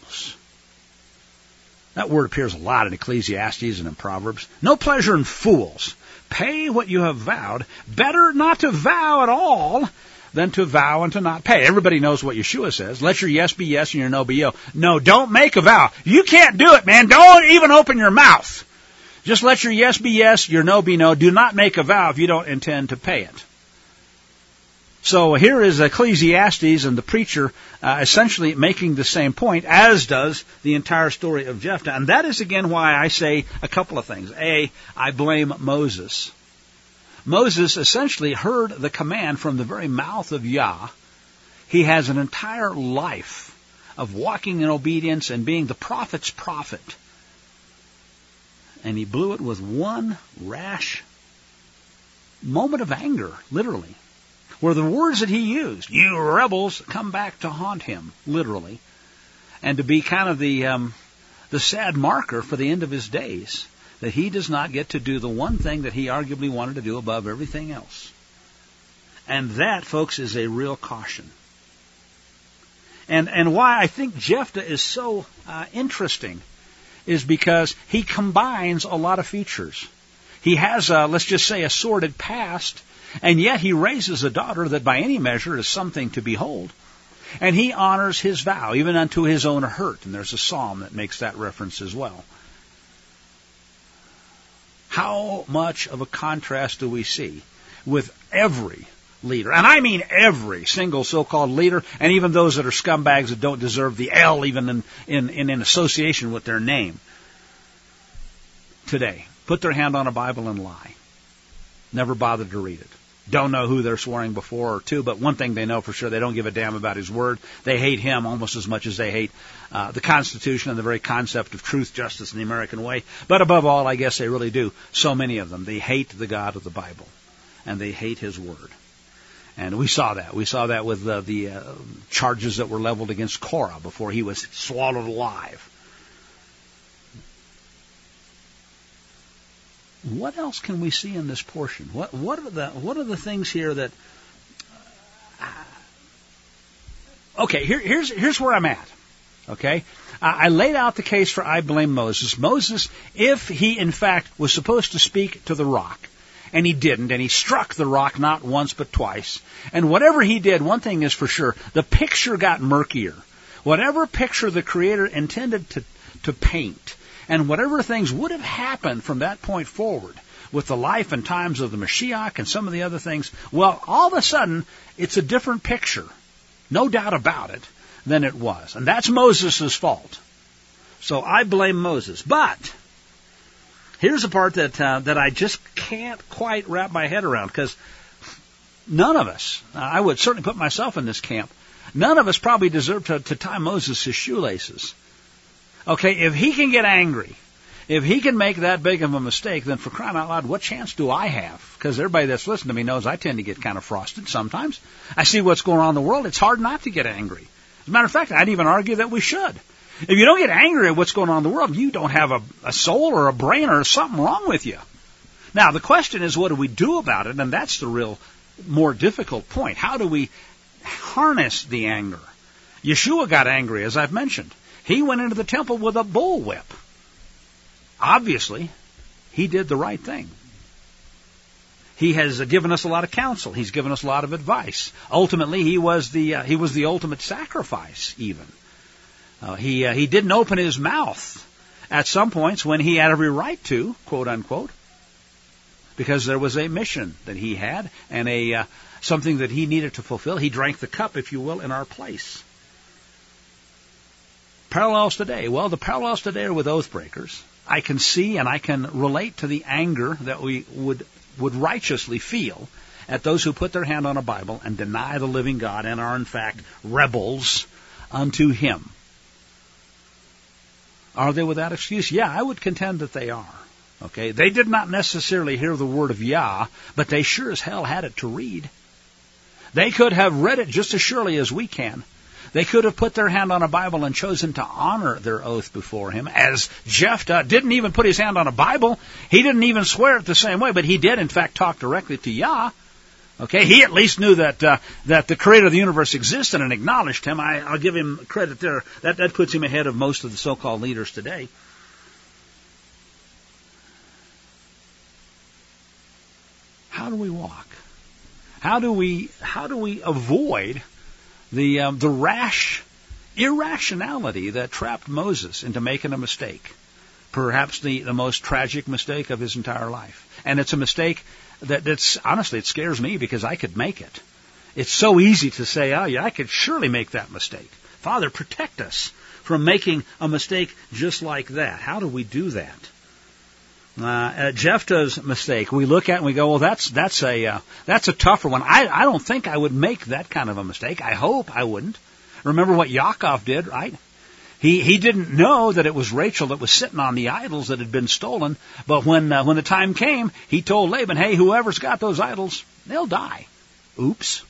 That word appears a lot in Ecclesiastes and in Proverbs. No pleasure in fools. Pay what you have vowed. Better not to vow at all than to vow and to not pay. Everybody knows what Yeshua says. Let your yes be yes and your no be no. No, don't make a vow. You can't do it, man. Don't even open your mouth. Just let your yes be yes, your no be no. Do not make a vow if you don't intend to pay it. So here is Ecclesiastes and the preacher essentially making the same point, as does the entire story of Jephthah. And that is, again, why I say a couple of things. A, I blame Moses. Moses essentially heard the command from the very mouth of Yah. He has an entire life of walking in obedience and being the prophet's prophet. And he blew it with one rash moment of anger, literally, where the words that he used, you rebels, come back to haunt him, literally, and to be kind of the sad marker for the end of his days, that he does not get to do the one thing that he arguably wanted to do above everything else. And that, folks, is a real caution. And why I think Jephthah is so interesting is because he combines a lot of features. He has, let's just say, a sordid past, and yet he raises a daughter that by any measure is something to behold. And he honors his vow, even unto his own hurt. And there's a psalm that makes that reference as well. How much of a contrast do we see with every leader? And I mean every single so-called leader, and even those that are scumbags that don't deserve the L even in association with their name. Today, put their hand on a Bible and lie. Never bothered to read it. Don't know who they're swearing before or to, but one thing they know for sure, they don't give a damn about his word. They hate him almost as much as they hate the Constitution and the very concept of truth, justice, and the American way. But above all, I guess they really do. So many of them, they hate the God of the Bible, and they hate his word. And we saw that. We saw that with the charges that were leveled against Korah before he was swallowed alive. What else can we see in this portion? What are the things here that? Okay, here's where I'm at. Okay, I laid out the case for I blame Moses. Moses, if he in fact was supposed to speak to the rock, and he didn't, and he struck the rock not once but twice, and whatever he did, one thing is for sure: the picture got murkier. Whatever picture the Creator intended to paint. And whatever things would have happened from that point forward with the life and times of the Mashiach and some of the other things, well, all of a sudden, it's a different picture, no doubt about it, than it was. And that's Moses' fault. So I blame Moses. But here's the part that I just can't quite wrap my head around, because none of us, I would certainly put myself in this camp, none of us probably deserve to tie Moses' shoelaces. Okay, if he can get angry, if he can make that big of a mistake, then for crying out loud, what chance do I have? Because everybody that's listening to me knows I tend to get kind of frosted sometimes. I see what's going on in the world. It's hard not to get angry. As a matter of fact, I'd even argue that we should. If you don't get angry at what's going on in the world, you don't have a soul or a brain or something wrong with you. Now, the question is, what do we do about it? And that's the real more difficult point. How do we harness the anger? Yeshua got angry, as I've mentioned. He went into the temple with a bullwhip. Obviously, he did the right thing. He has given us a lot of counsel. He's given us a lot of advice. Ultimately, he was the ultimate sacrifice, even. He didn't open his mouth at some points when he had every right to, quote unquote, because there was a mission that he had and something that he needed to fulfill. He drank the cup, if you will, in our place. Parallels today. Well, the parallels today are with oath breakers. I can see and I can relate to the anger that we would righteously feel at those who put their hand on a Bible and deny the living God and are in fact rebels unto Him. Are they without excuse? Yeah, I would contend that they are. Okay, they did not necessarily hear the word of Yah, but they sure as hell had it to read. They could have read it just as surely as we can. They could have put their hand on a Bible and chosen to honor their oath before Him, as Jephthah didn't even put his hand on a Bible. He didn't even swear it the same way, but he did, in fact, talk directly to Yah. Okay, he at least knew that the Creator of the universe existed and acknowledged Him. I'll give him credit there. That puts him ahead of most of the so-called leaders today. How do we walk? How do we avoid the rash irrationality that trapped Moses into making a mistake? Perhaps the most tragic mistake of his entire life. And it's a mistake that's honestly, it scares me because I could make it. It's so easy to say, oh yeah, I could surely make that mistake. Father, protect us from making a mistake just like that. How do we do that? Jephthah's mistake, we look at and we go, well, that's a tougher one. I don't think I would make that kind of a mistake. I hope I wouldn't. Remember what Yaakov did, right? He didn't know that it was Rachel that was sitting on the idols that had been stolen, but when the time came, he told Laban, hey, whoever's got those idols, they'll die. Oops.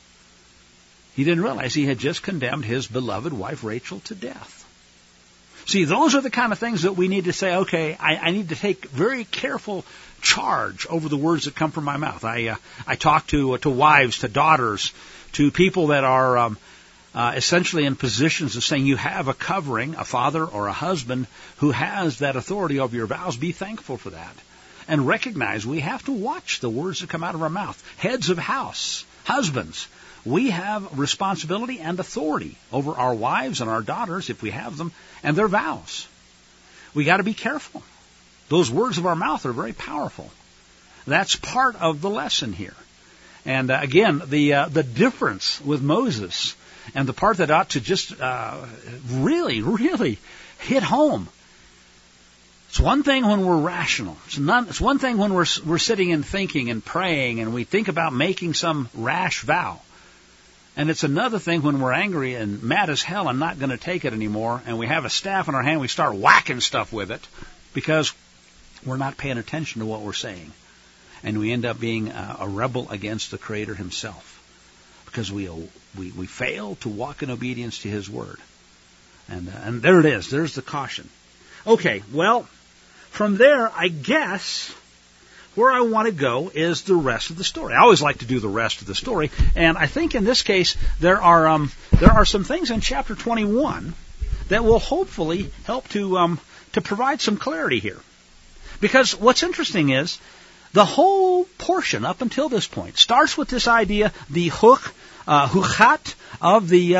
He didn't realize he had just condemned his beloved wife Rachel to death. See, those are the kind of things that we need to say, okay, I need to take very careful charge over the words that come from my mouth. I talk to wives, to daughters, to people that are essentially in positions of saying you have a covering, a father or a husband who has that authority over your vows. Be thankful for that. And recognize we have to watch the words that come out of our mouth. Heads of house, husbands, we have responsibility and authority over our wives and our daughters, if we have them, and their vows. We got to be careful. Those words of our mouth are very powerful. That's part of the lesson here. And again, the difference with Moses and the part that ought to just really, really hit home. It's one thing when we're rational. It's one thing when we're sitting and thinking and praying and we think about making some rash vow. And it's another thing when we're angry and mad as hell and not going to take it anymore, and we have a staff in our hand, we start whacking stuff with it because we're not paying attention to what we're saying. And we end up being a rebel against the Creator Himself because we fail to walk in obedience to His Word. And there it is. There's the caution. Okay, well, from there, I guess where I want to go is the rest of the story. I always like to do the rest of the story, and I think in this case there are some things in chapter 21 that will hopefully help to provide some clarity here. Because what's interesting is the whole portion up until this point starts with this idea, the huchat of the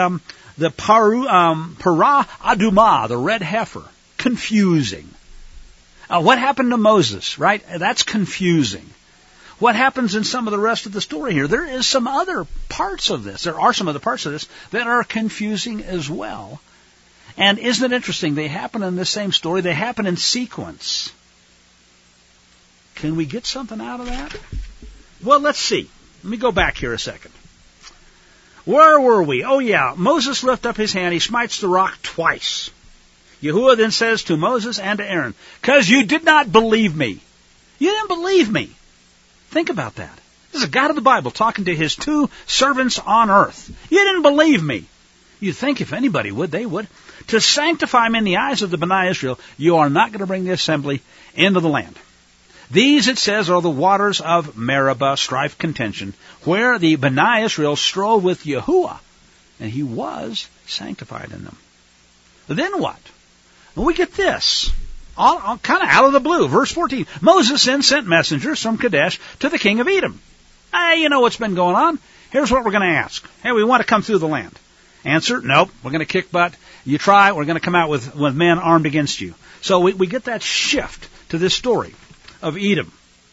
parah adumah, the red heifer, confusing. What happened to Moses, right? That's confusing. What happens in some of the rest of the story here? There is some other parts of this. There are some other parts of this that are confusing as well. And isn't it interesting? They happen in the same story. They happen in sequence. Can we get something out of that? Well, let's see. Let me go back here a second. Where were we? Oh, yeah. Moses lifts up his hand. He smites the rock twice. Yahuwah then says to Moses and to Aaron, because you did not believe me. You didn't believe me. Think about that. This is a God of the Bible talking to His two servants on earth. You didn't believe me. You'd think if anybody would, they would. To sanctify them in the eyes of the B'nai Israel, you are not going to bring the assembly into the land. These, it says, are the waters of Meribah, strife, contention, where the B'nai Israel strove with Yahuwah, and he was sanctified in them. Then what? Well, we get this, all kind of out of the blue. Verse 14, Moses then sent messengers from Kadesh to the king of Edom. Hey, you know what's been going on? Here's what we're going to ask. Hey, we want to come through the land. Answer, nope, we're going to kick butt. You try, we're going to come out with men armed against you. So we get that shift to this story of Edom.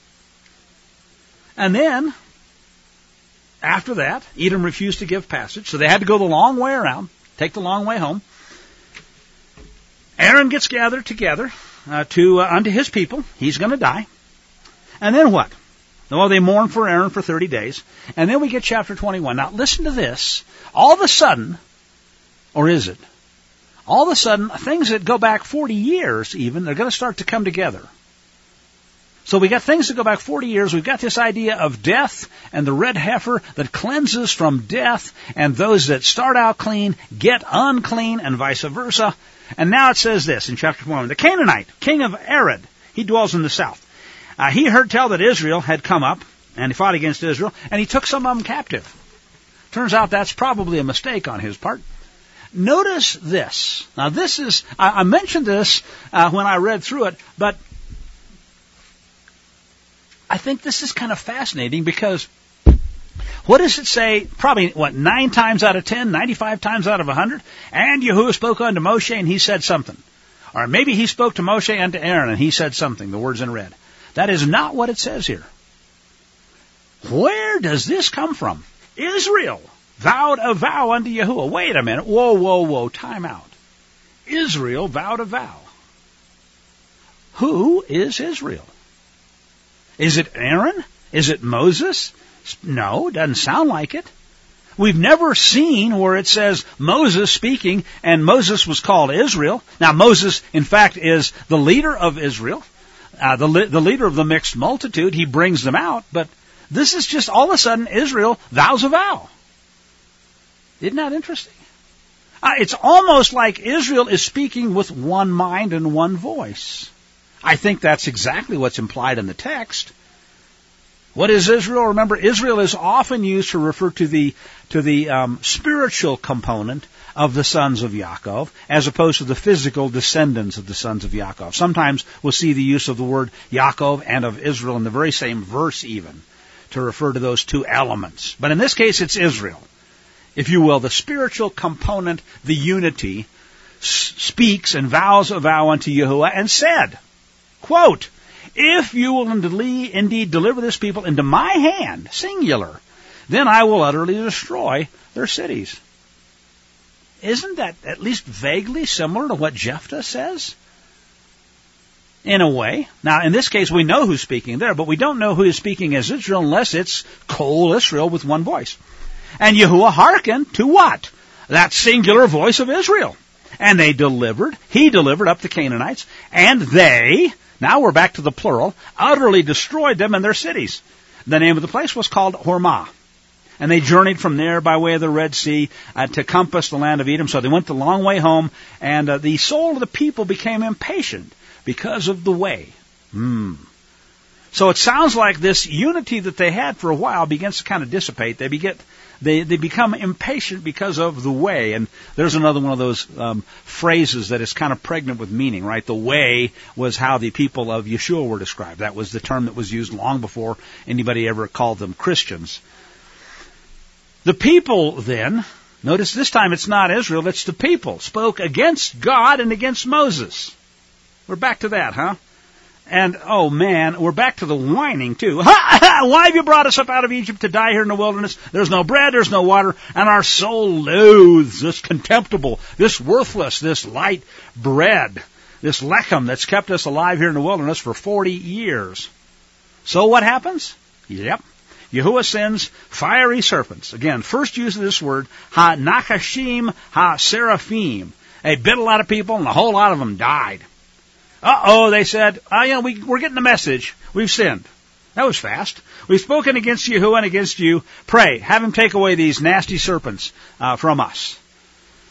And then, after that, Edom refused to give passage, so they had to go the long way around, take the long way home. Aaron gets gathered together unto his people. He's going to die. And then what? Well, they mourn for Aaron for 30 days. And then we get chapter 21. Now, listen to this. All of a sudden, or is it? All of a sudden, things that go back 40 years even, they're going to start to come together. So we got things that go back 40 years. We've got this idea of death and the red heifer that cleanses from death, and those that start out clean get unclean, and vice versa. And now it says this in chapter 1. The Canaanite, king of Arad, he dwells in the south. He heard tell that Israel had come up, and he fought against Israel, and he took some of them captive. Turns out that's probably a mistake on his part. Notice this. Now this is, I mentioned this when I read through it, but I think this is kind of fascinating because what does it say? Probably, 9 times out of 10, 95 times out of 100? And Yahuwah spoke unto Moshe and he said something. Or maybe he spoke to Moshe and to Aaron and he said something, the words in red. That is not what it says here. Where does this come from? Israel vowed a vow unto Yahuwah. Wait a minute. Whoa, time out. Israel vowed a vow. Who is Israel? Is it Aaron? Is it Moses? No, it doesn't sound like it. We've never seen where it says Moses speaking, and Moses was called Israel. Now, Moses, in fact, is the leader of Israel, the leader of the mixed multitude. He brings them out, but this is just all of a sudden Israel vows a vow. Isn't that interesting? It's almost like Israel is speaking with one mind and one voice. I think that's exactly what's implied in the text. What is Israel? Remember, Israel is often used to refer to the spiritual component of the sons of Yaakov, as opposed to the physical descendants of the sons of Yaakov. Sometimes we'll see the use of the word Yaakov and of Israel in the very same verse even, to refer to those two elements. But in this case, it's Israel. If you will, the spiritual component, the unity, speaks and vows a vow unto Yahuwah and said, quote, if you will indeed deliver this people into my hand, singular, then I will utterly destroy their cities. Isn't that at least vaguely similar to what Jephthah says? In a way. Now, in this case, we know who's speaking there, but we don't know who is speaking as Israel unless it's Kol Israel with one voice. And Yahuwah hearkened to what? That singular voice of Israel. And he delivered up the Canaanites, and they, now we're back to the plural, utterly destroyed them and their cities. The name of the place was called Hormah. And they journeyed from there by way of the Red Sea to compass the land of Edom. So they went the long way home, and the soul of the people became impatient because of the way. So it sounds like this unity that they had for a while begins to kind of dissipate. They become impatient because of the way. And there's another one of those phrases that is kind of pregnant with meaning, right? The way was how the people of Yeshua were described. That was the term that was used long before anybody ever called them Christians. The people then, notice this time it's not Israel, it's the people, spoke against God and against Moses. We're back to that, huh? And, oh man, we're back to the whining too. Why have you brought us up out of Egypt to die here in the wilderness? There's no bread, there's no water, and our soul loathes this contemptible, this worthless, this light bread, this lechem that's kept us alive here in the wilderness for 40 years. So what happens? Yep. Yahuwah sends fiery serpents. Again, first use of this word, ha-nachashim, ha-seraphim. They bit a lot of people, and a whole lot of them died. They said, we're getting the message. We've sinned. That was fast. We've spoken against Yahuwah and against you. Pray, have him take away these nasty serpents from us.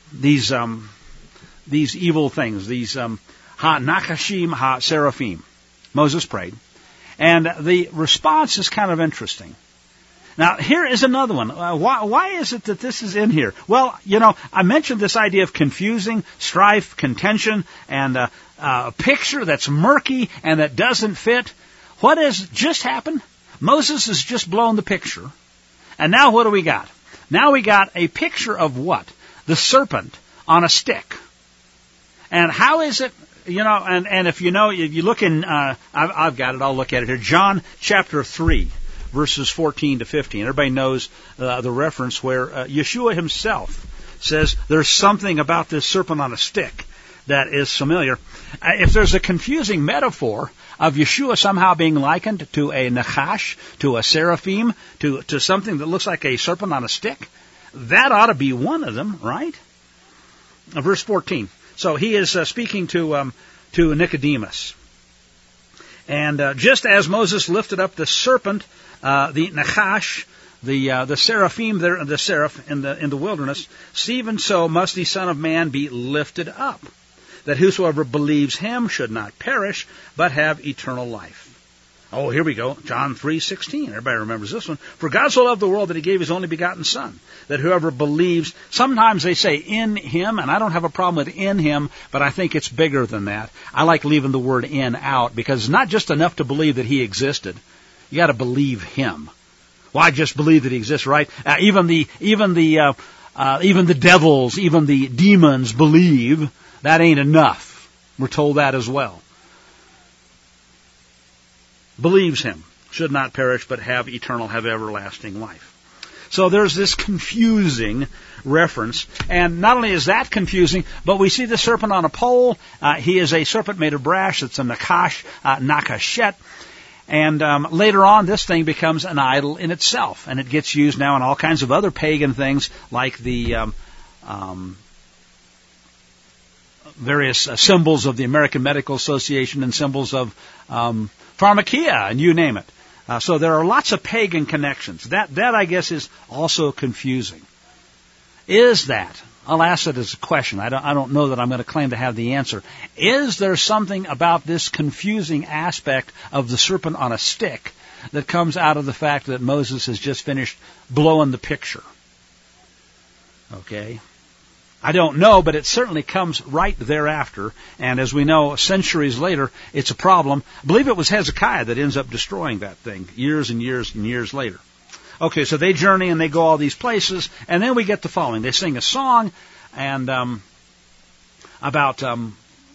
these evil things, these ha-nakashim, ha-seraphim. Moses prayed. And the response is kind of interesting. Now, here is another one. Why is it that this is in here? Well, I mentioned this idea of confusing, strife, contention, and a picture that's murky and that doesn't fit. What has just happened? Moses has just blown the picture. And now what do we got? Now we got a picture of what? The serpent on a stick. And how is it, and if you look in, I've got it, I'll look at it here. John chapter 3. Verses 14 to 15. Everybody knows the reference where Yeshua himself says there's something about this serpent on a stick that is familiar. If there's a confusing metaphor of Yeshua somehow being likened to a Nachash, to a seraphim, to something that looks like a serpent on a stick, that ought to be one of them, right? Verse 14. So he is speaking to Nicodemus. And just as Moses lifted up the serpent, the Nachash, the seraphim, the seraph in the wilderness, even so must the Son of Man be lifted up, that whosoever believes him should not perish, but have eternal life. Oh, here we go. John 3:16. Everybody remembers this one. For God so loved the world that he gave his only begotten Son, that whoever believes, sometimes they say in him, and I don't have a problem with in him, but I think it's bigger than that. I like leaving the word in out, because it's not just enough to believe that he existed. You got to believe him. Well, I just believe that he exists, right? Even the devils, even the demons believe. That ain't enough. We're told that as well. Believes him, should not perish, but have everlasting life. So there's this confusing reference, and not only is that confusing, but we see the serpent on a pole. He is a serpent made of brass. It's a Nakash, Nakashet. And later on, this thing becomes an idol in itself, and it gets used now in all kinds of other pagan things, like the various symbols of the American Medical Association and symbols of pharmakia, and you name it. So there are lots of pagan connections. That I guess is also confusing. Is that? I'll ask it as a question. I don't know that I'm going to claim to have the answer. Is there something about this confusing aspect of the serpent on a stick that comes out of the fact that Moses has just finished blowing the picture? Okay. I don't know, but it certainly comes right thereafter. And as we know, centuries later, it's a problem. I believe it was Hezekiah that ends up destroying that thing years and years and years later. Okay, so they journey and they go all these places, and then we get the following. They sing a song and about the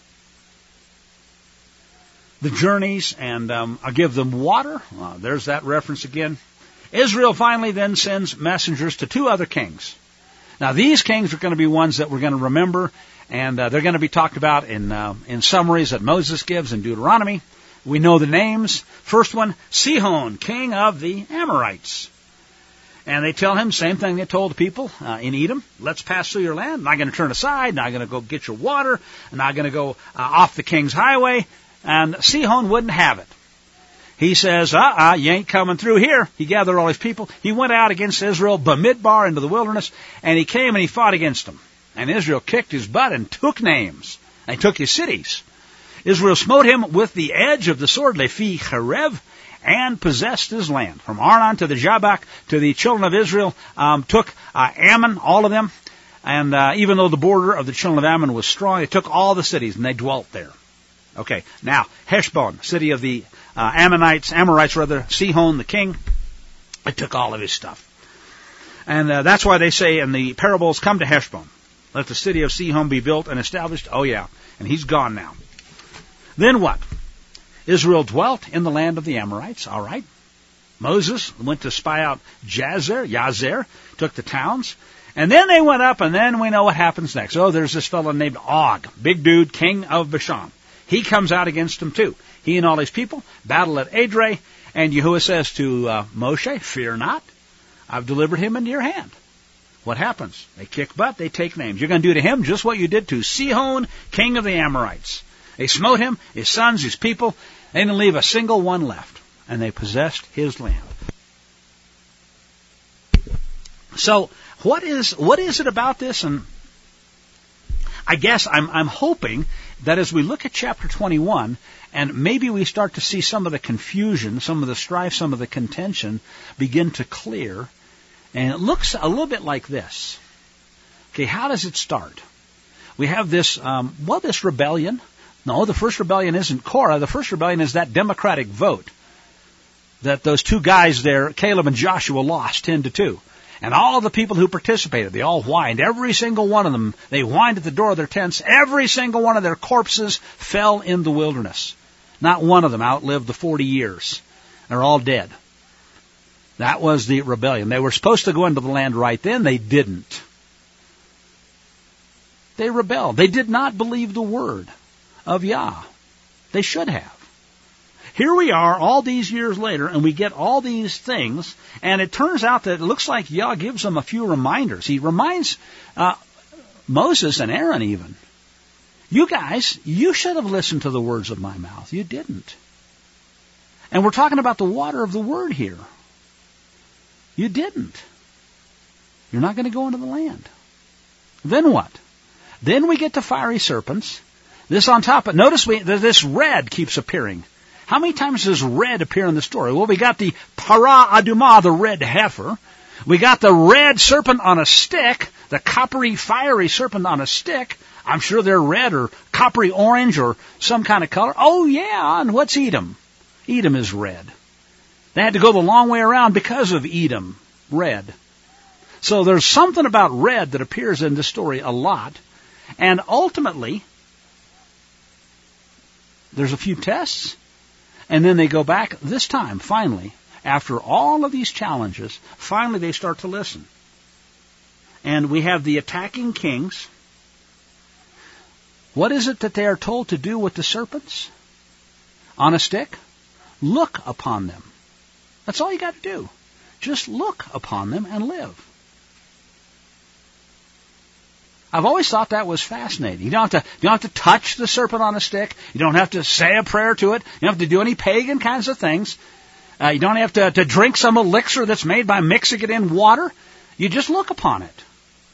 journeys, and I'll give them water. There's that reference again. Israel finally then sends messengers to two other kings. Now, these kings are going to be ones that we're going to remember, and they're going to be talked about in summaries that Moses gives in Deuteronomy. We know the names. First one, Sihon, king of the Amorites. And they tell him, same thing they told the people in Edom, let's pass through your land. I'm not going to turn aside. Not going to go get your water. I'm not going to go off the king's highway. And Sihon wouldn't have it. He says, you ain't coming through here. He gathered all his people. He went out against Israel, Bamidbar, into the wilderness, and he came and he fought against them. And Israel kicked his butt and took names. And took his cities. Israel smote him with the edge of the sword, Lephi Cherev, and possessed his land. From Arnon to the Jabbok to the children of Israel, took Ammon, all of them. And even though the border of the children of Ammon was strong, they took all the cities and they dwelt there. Okay, now, Heshbon, city of the Amorites, Sihon the king, they took all of his stuff. And that's why they say in the parables, come to Heshbon. Let the city of Sihon be built and established. Oh yeah, and he's gone now. Then what? Israel dwelt in the land of the Amorites, all right. Moses went to spy out Yazer, took the towns. And then they went up, and then we know what happens next. Oh, there's this fellow named Og, big dude, king of Bashan. He comes out against them too. He and all his people battle at Edrei, and Yahuwah says to Moshe, fear not, I've delivered him into your hand. What happens? They kick butt, they take names. You're going to do to him just what you did to Sihon, king of the Amorites. They smote him, his sons, his people. They didn't leave a single one left, and they possessed his land. So, what is it about this? And I guess I'm hoping that as we look at chapter 21, and maybe we start to see some of the confusion, some of the strife, some of the contention begin to clear, and it looks a little bit like this. Okay, how does it start? We have this, this rebellion. No, the first rebellion isn't Korah. The first rebellion is that Democratic vote that those two guys there, Caleb and Joshua, lost 10-2. And all the people who participated, they all whined. Every single one of them, they whined at the door of their tents. Every single one of their corpses fell in the wilderness. Not one of them outlived the 40 years. They're all dead. That was the rebellion. They were supposed to go into the land right then. They didn't. They rebelled. They did not believe the word of Yah. They should have. Here we are all these years later, and we get all these things, and it turns out that it looks like Yah gives them a few reminders. He reminds Moses and Aaron even, you guys, you should have listened to the words of my mouth. You didn't. And we're talking about the water of the word here. You didn't. You're not going to go into the land. Then what? Then we get to fiery serpents. This on top of, notice this red keeps appearing. How many times does red appear in the story? Well, we got the para adumah, the red heifer. We got the red serpent on a stick, the coppery, fiery serpent on a stick. I'm sure they're red or coppery orange or some kind of color. Oh, yeah, and what's Edom? Edom is red. They had to go the long way around because of Edom, red. So there's something about red that appears in this story a lot. And ultimately, there's a few tests. And then they go back this time, finally, after all of these challenges, finally they start to listen. And we have the attacking kings. What is it that they are told to do with the serpents? On a stick? Look upon them. That's all you got to do. Just look upon them and live. I've always thought that was fascinating. You don't have to touch the serpent on a stick. You don't have to say a prayer to it. You don't have to do any pagan kinds of things. You don't have to drink some elixir that's made by mixing it in water. You just look upon it.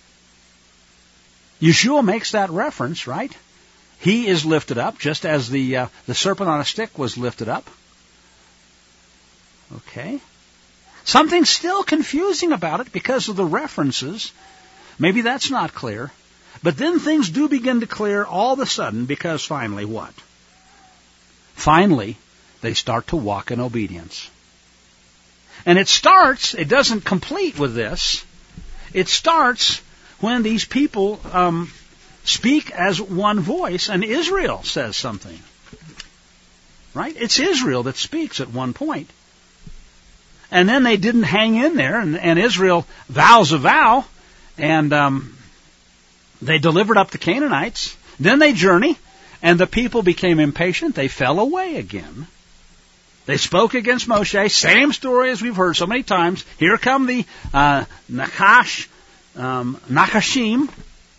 Yeshua makes that reference, right? He is lifted up, just as the serpent on a stick was lifted up. Okay. Something's still confusing about it because of the references. Maybe that's not clear. But then things do begin to clear all of a sudden because finally what? Finally, they start to walk in obedience. And it doesn't complete with this. It starts when these people speak as one voice and Israel says something. Right? It's Israel that speaks at one point. And then they didn't hang in there, and Israel vows a vow, and they delivered up the Canaanites. Then they journey, and the people became impatient. They fell away again. They spoke against Moshe. Same story as we've heard so many times. Here come the Nakashim,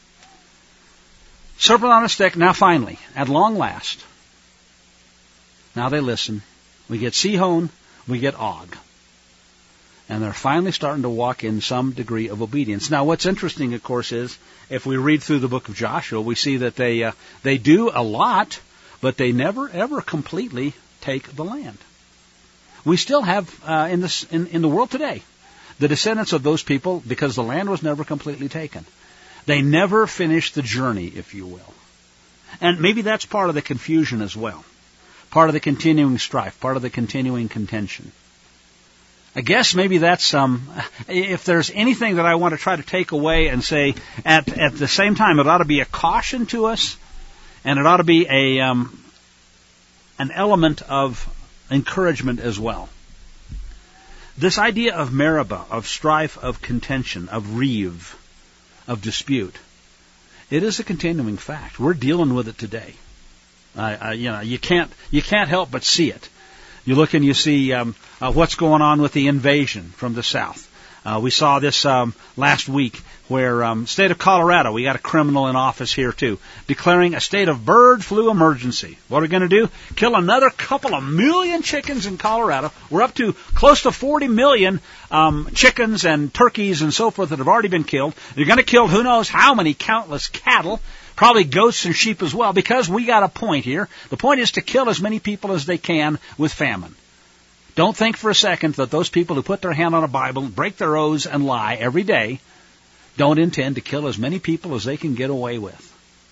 serpent on a stick. Now finally, at long last, now they listen. We get Sihon, we get Og. And they're finally starting to walk in some degree of obedience. Now, what's interesting, of course, is if we read through the book of Joshua, we see that they do a lot, but they never ever completely take the land. We still have in the world today the descendants of those people because the land was never completely taken. They never finished the journey, if you will, and maybe that's part of the confusion as well, part of the continuing strife, part of the continuing contention. I guess maybe that's if there's anything that I want to try to take away and say at the same time, it ought to be a caution to us, and it ought to be an element of encouragement as well. This idea of Meribah, of strife, of contention, of riv, of dispute, it is a continuing fact. We're dealing with it today. You can't help but see it. You look and you see what's going on with the invasion from the south. We saw this last week where state of Colorado, we got a criminal in office here too, declaring a state of bird flu emergency. What are we going to do? Kill another couple of million chickens in Colorado. We're up to close to 40 million chickens and turkeys and so forth that have already been killed. They're going to kill who knows how many countless cattle. probably goats and sheep as well, because we got a point here. The point is to kill as many people as they can with famine. Don't think for a second that those people who put their hand on a Bible, break their oaths, and lie every day don't intend to kill as many people as they can get away with.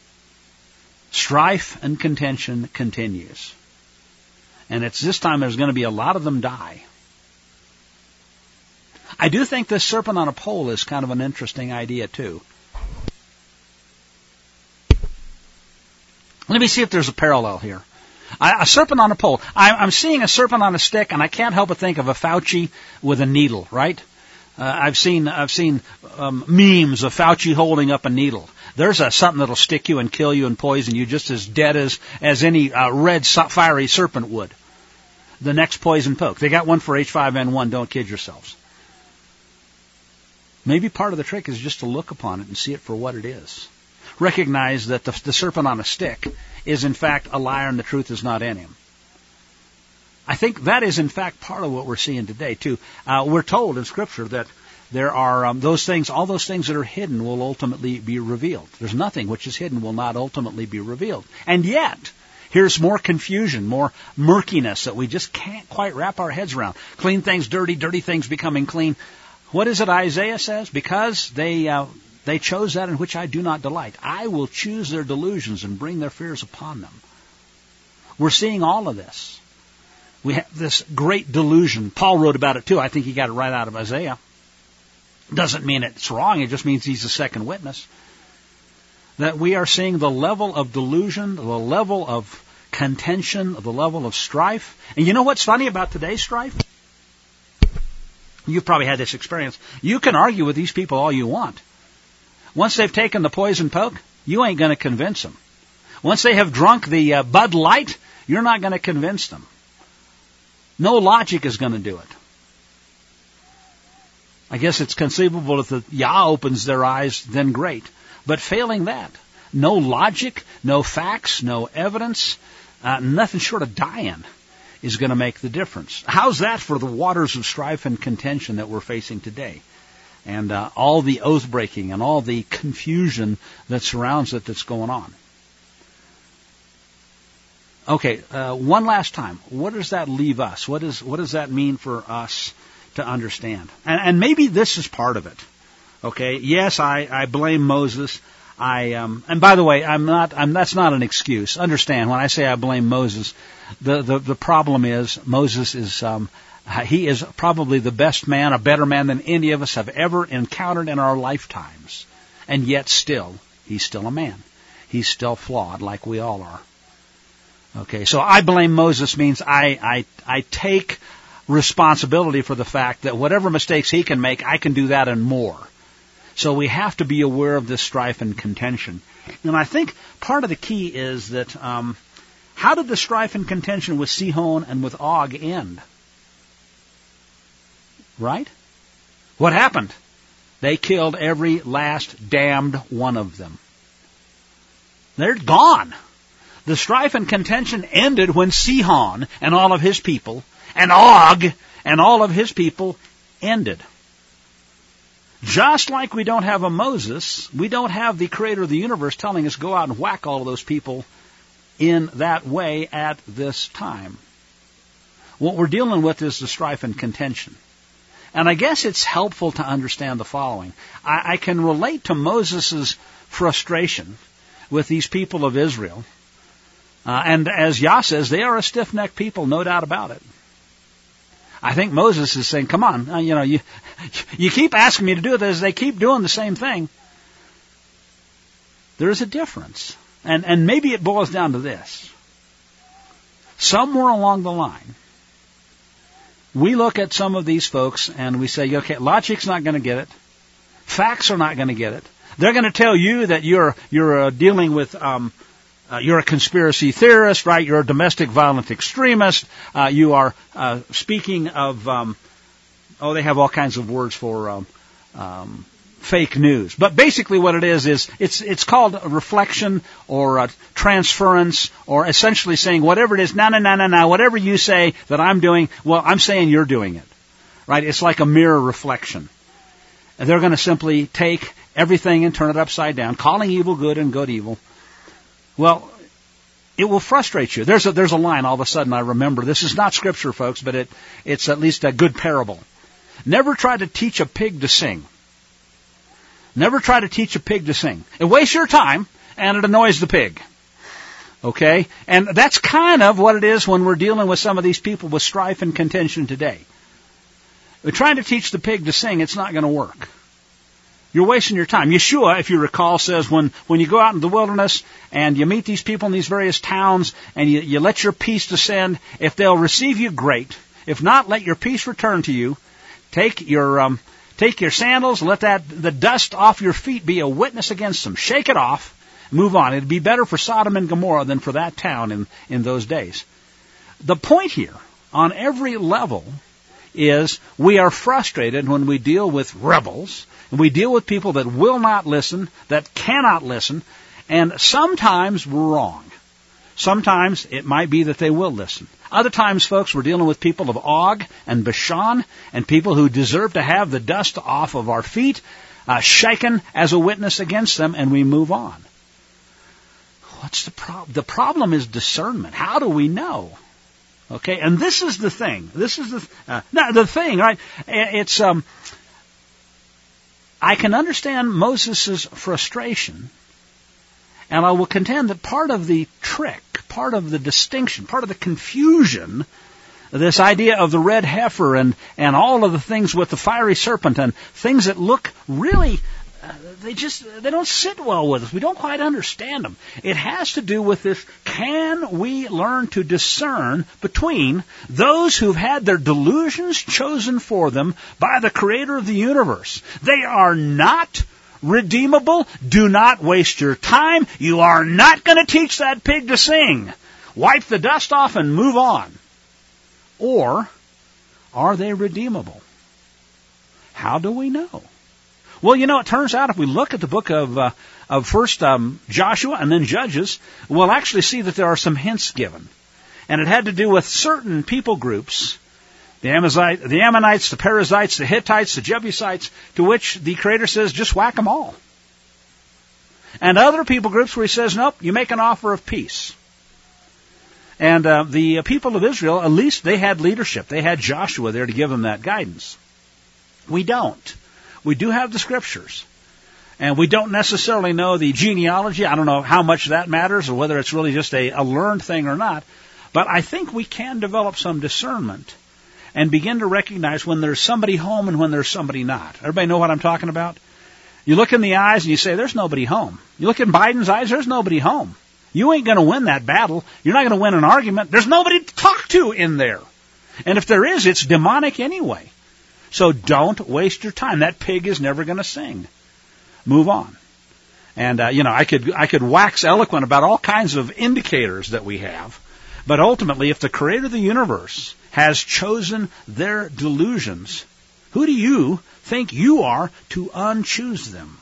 Strife and contention continues. And it's this time there's going to be a lot of them die. I do think this serpent on a pole is kind of an interesting idea, too. Let me see if there's a parallel here. A serpent on a pole. I'm seeing a serpent on a stick, and I can't help but think of a Fauci with a needle, right? I've seen memes of Fauci holding up a needle. There's something that'll stick you and kill you and poison you just as dead as any red fiery serpent would. The next poison poke. They got one for H5N1. Don't kid yourselves. Maybe part of the trick is just to look upon it and see it for what it is. Recognize that the serpent on a stick is in fact a liar and the truth is not in him. I think that is in fact part of what we're seeing today too. We're told in Scripture that there are those things, all those things that are hidden will ultimately be revealed. There's nothing which is hidden will not ultimately be revealed. And yet, here's more confusion, more murkiness that we just can't quite wrap our heads around. Clean things dirty, dirty things becoming clean. What is it Isaiah says? Because they chose that in which I do not delight. I will choose their delusions and bring their fears upon them. We're seeing all of this. We have this great delusion. Paul wrote about it too. I think he got it right out of Isaiah. Doesn't mean it's wrong. It just means he's a second witness. That we are seeing the level of delusion, the level of contention, the level of strife. And you know what's funny about today's strife? You've probably had this experience. You can argue with these people all you want. Once they've taken the poison poke, you ain't going to convince them. Once they have drunk the Bud Light, you're not going to convince them. No logic is going to do it. I guess it's conceivable if the Yah opens their eyes, then great. But failing that, no logic, no facts, no evidence, nothing short of dying is going to make the difference. How's that for the waters of strife and contention that we're facing today? And all the oath-breaking and all the confusion that surrounds it that's going on. Okay, one last time. What does that leave us? What does that mean for us to understand? And maybe this is part of it. Okay, yes, I blame Moses. And by the way, that's not an excuse. Understand, when I say I blame Moses, the problem is Moses is, he is probably the best man, a better man than any of us have ever encountered in our lifetimes. And yet still, he's still a man. He's still flawed like we all are. Okay, so I blame Moses means I take responsibility for the fact that whatever mistakes he can make, I can do that and more. So we have to be aware of this strife and contention. And I think part of the key is that how did the strife and contention with Sihon and with Og end? Right? What happened? They killed every last damned one of them. They're gone. The strife and contention ended when Sihon and all of his people and Og and all of his people ended. Just like we don't have a Moses, we don't have the creator of the universe telling us go out and whack all of those people in that way at this time. What we're dealing with is the strife and contention. And I guess it's helpful to understand the following. I can relate to Moses' frustration with these people of Israel. And as Yah says, they are a stiff-necked people, no doubt about it. I think Moses is saying, come on, you keep asking me to do this. They keep doing the same thing. There is a difference. And maybe it boils down to this. Somewhere along the line, we look at some of these folks and we say, okay, logic's not going to get it. Facts are not going to get it. They're going to tell you that you're dealing with, you're a conspiracy theorist, right? You're a domestic violent extremist. You are speaking of, they have all kinds of words for fake news. But basically what it is it's called a reflection or a transference, or essentially saying whatever it is, no, whatever you say that I'm doing, well, I'm saying you're doing it. Right? It's like a mirror reflection. And they're going to simply take everything and turn it upside down, calling evil good and good evil. Well, it will frustrate you. There's a line all of a sudden I remember. This is not scripture, folks, but it's at least a good parable. Never try to teach a pig to sing. Never try to teach a pig to sing. It wastes your time and it annoys the pig. Okay? And that's kind of what it is when we're dealing with some of these people with strife and contention today. We're trying to teach the pig to sing, it's not going to work. You're wasting your time. Yeshua, if you recall, says when you go out in the wilderness and you meet these people in these various towns and you let your peace descend, if they'll receive you, great. If not, let your peace return to you. Take your sandals, let the dust off your feet be a witness against them. Shake it off, move on. It'd be better for Sodom and Gomorrah than for that town in those days. The point here, on every level, is we are frustrated when we deal with rebels, and we deal with people that will not listen, that cannot listen, and sometimes we're wrong. Sometimes it might be that they will listen. Other times, folks, we're dealing with people of Og and Bashan, and people who deserve to have the dust off of our feet, shaken as a witness against them, and we move on. What's the problem? The problem is discernment. How do we know? Okay, and this is the thing. This is the thing, right? It's I can understand Moses' frustration, and I will contend that part of the trick, part of the distinction, part of the confusion, this idea of the red heifer and all of the things with the fiery serpent and things that look really, they don't sit well with us. We don't quite understand them. It has to do with this: can we learn to discern between those who've had their delusions chosen for them by the Creator of the universe? They are not redeemable. Do not waste your time. You are not going to teach that pig to sing. Wipe the dust off and move on. Or are they redeemable? How do we know? Well, it turns out if we look at the book of first Joshua and then Judges, we'll actually see that there are some hints given. And it had to do with certain people groups, the Ammonites, the Perizzites, the Hittites, the Jebusites, to which the Creator says, just whack them all. And other people groups where He says, nope, you make an offer of peace. And the people of Israel, at least they had leadership. They had Joshua there to give them that guidance. We don't. We do have the Scriptures. And we don't necessarily know the genealogy. I don't know how much that matters or whether it's really just a learned thing or not. But I think we can develop some discernment and begin to recognize when there's somebody home and when there's somebody not. Everybody know what I'm talking about? You look in the eyes and you say, there's nobody home. You look in Biden's eyes, there's nobody home. You ain't going to win that battle. You're not going to win an argument. There's nobody to talk to in there. And if there is, it's demonic anyway. So don't waste your time. That pig is never going to sing. Move on. And, I could wax eloquent about all kinds of indicators that we have. But ultimately, if the Creator of the universe has chosen their delusions, who do you think you are to unchoose them?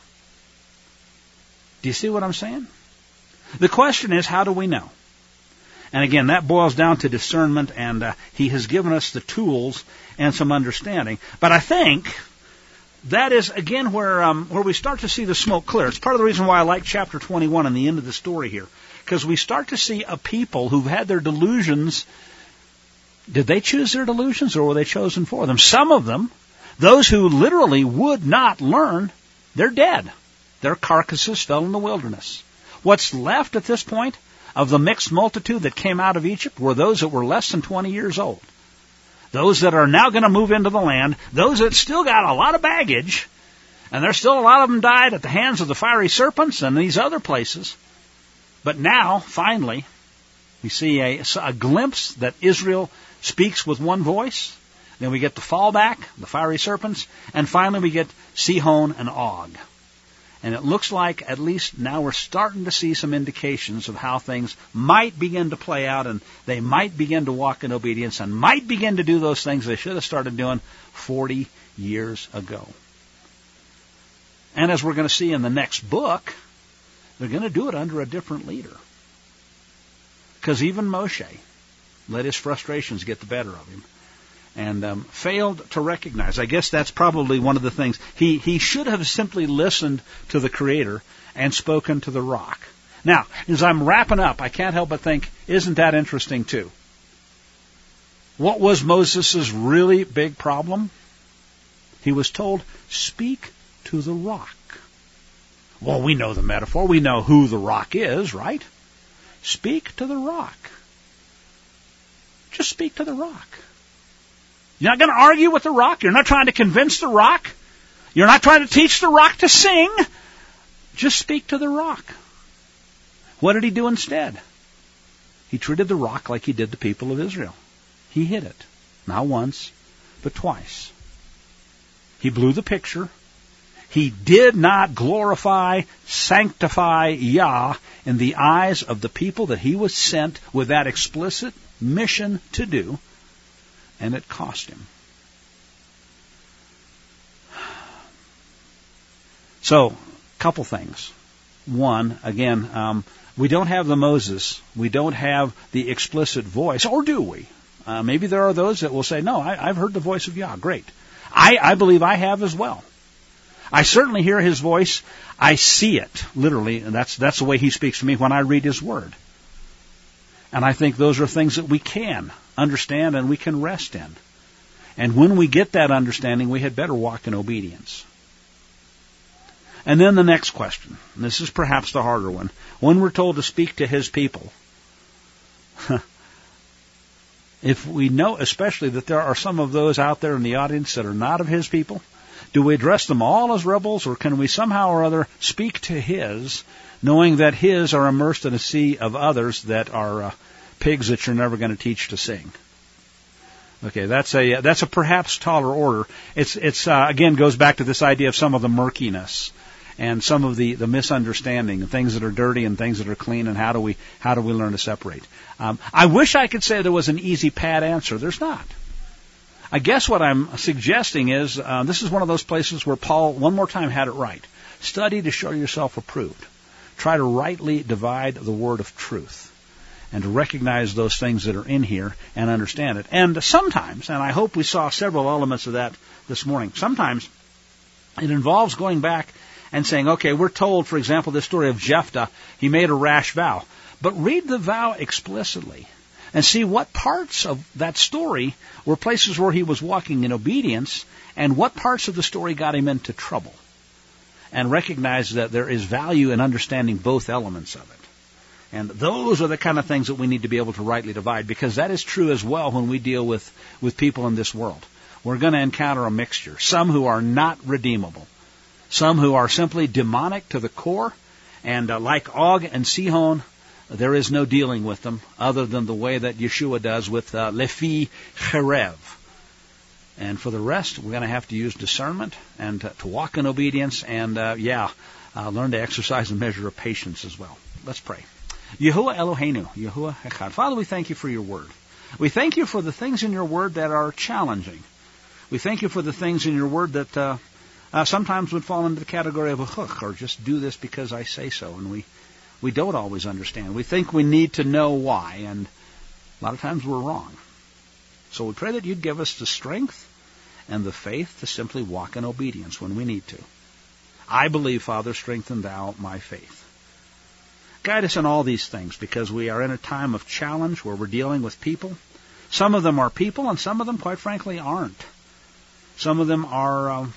Do you see what I'm saying? The question is, how do we know? And again, that boils down to discernment, and He has given us the tools and some understanding. But I think that is, again, where we start to see the smoke clear. It's part of the reason why I like chapter 21 and the end of the story here. Because we start to see a people who've had their delusions. Did they choose their delusions, or were they chosen for them? Some of them, those who literally would not learn, they're dead. Their carcasses fell in the wilderness. What's left at this point of the mixed multitude that came out of Egypt were those that were less than 20 years old. Those that are now going to move into the land, those that still got a lot of baggage, and there's still a lot of them died at the hands of the fiery serpents and these other places. But now, finally, we see a glimpse that Israel speaks with one voice. Then we get the fallback, the fiery serpents, and finally we get Sihon and Og. And it looks like, at least now, we're starting to see some indications of how things might begin to play out, and they might begin to walk in obedience and might begin to do those things they should have started doing 40 years ago. And as we're going to see in the next book, they're going to do it under a different leader. Because even Moshe let his frustrations get the better of him and failed to recognize. I guess that's probably one of the things. He should have simply listened to the Creator and spoken to the rock. Now, as I'm wrapping up, I can't help but think, isn't that interesting too? What was Moses' really big problem? He was told, speak to the rock. Well, we know the metaphor. We know who the rock is, right? Speak to the rock. Just speak to the rock. You're not going to argue with the rock. You're not trying to convince the rock. You're not trying to teach the rock to sing. Just speak to the rock. What did he do instead? He treated the rock like he did the people of Israel. He hit it. Not once, but twice. He blew the picture. He did not glorify, sanctify Yah in the eyes of the people that he was sent with that explicit mission to do, and it cost him. So, couple things. One, again, we don't have the Moses. We don't have the explicit voice, or do we? Maybe there are those that will say, no, I've heard the voice of Yah. Great. I believe I have as well. I certainly hear his voice. I see it, literally, and that's the way he speaks to me when I read his word. And I think those are things that we can understand and we can rest in. And when we get that understanding, we had better walk in obedience. And then the next question, and this is perhaps the harder one. When we're told to speak to his people, if we know especially that there are some of those out there in the audience that are not of his people, do we address them all as rebels, or can we somehow or other speak to his, knowing that his are immersed in a sea of others that are pigs that you're never going to teach to sing? Okay, that's a perhaps taller order. It's again goes back to this idea of some of the murkiness and some of the misunderstanding, and things that are dirty and things that are clean, and how do we learn to separate? I wish I could say there was an easy, pat answer. There's not. I guess what I'm suggesting is this is one of those places where Paul one more time had it right. Study to show yourself approved. Try to rightly divide the word of truth, and to recognize those things that are in here and understand it. And sometimes, and I hope we saw several elements of that this morning, sometimes it involves going back and saying, okay, we're told, for example, this story of Jephthah, he made a rash vow. But read the vow explicitly and see what parts of that story were places where he was walking in obedience, and what parts of the story got him into trouble. And recognize that there is value in understanding both elements of it. And those are the kind of things that we need to be able to rightly divide, because that is true as well when we deal with people in this world. We're going to encounter a mixture. Some who are not redeemable. Some who are simply demonic to the core. And like Og and Sihon, there is no dealing with them other than the way that Yeshua does with Lefi Cherev. And for the rest, we're going to have to use discernment and to walk in obedience and, learn to exercise a measure of patience as well. Let's pray. Yahuwah Eloheinu, Yahuwah Echad. Father, we thank you for your word. We thank you for the things in your word that are challenging. We thank you for the things in your word that sometimes would fall into the category of a hook, or just do this because I say so, and we don't always understand. We think we need to know why, and a lot of times we're wrong. So we pray that you'd give us the strength and the faith to simply walk in obedience when we need to. I believe, Father, strengthen thou my faith. Guide us in all these things, because we are in a time of challenge where we're dealing with people. Some of them are people, and some of them, quite frankly, aren't. Some of them are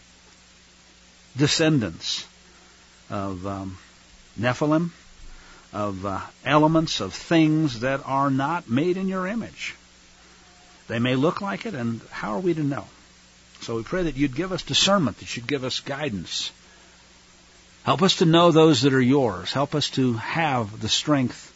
descendants of Nephilim, of elements, of things that are not made in your image. They may look like it, and how are we to know? So we pray that you'd give us discernment, that you'd give us guidance. Help us to know those that are yours. Help us to have the strength,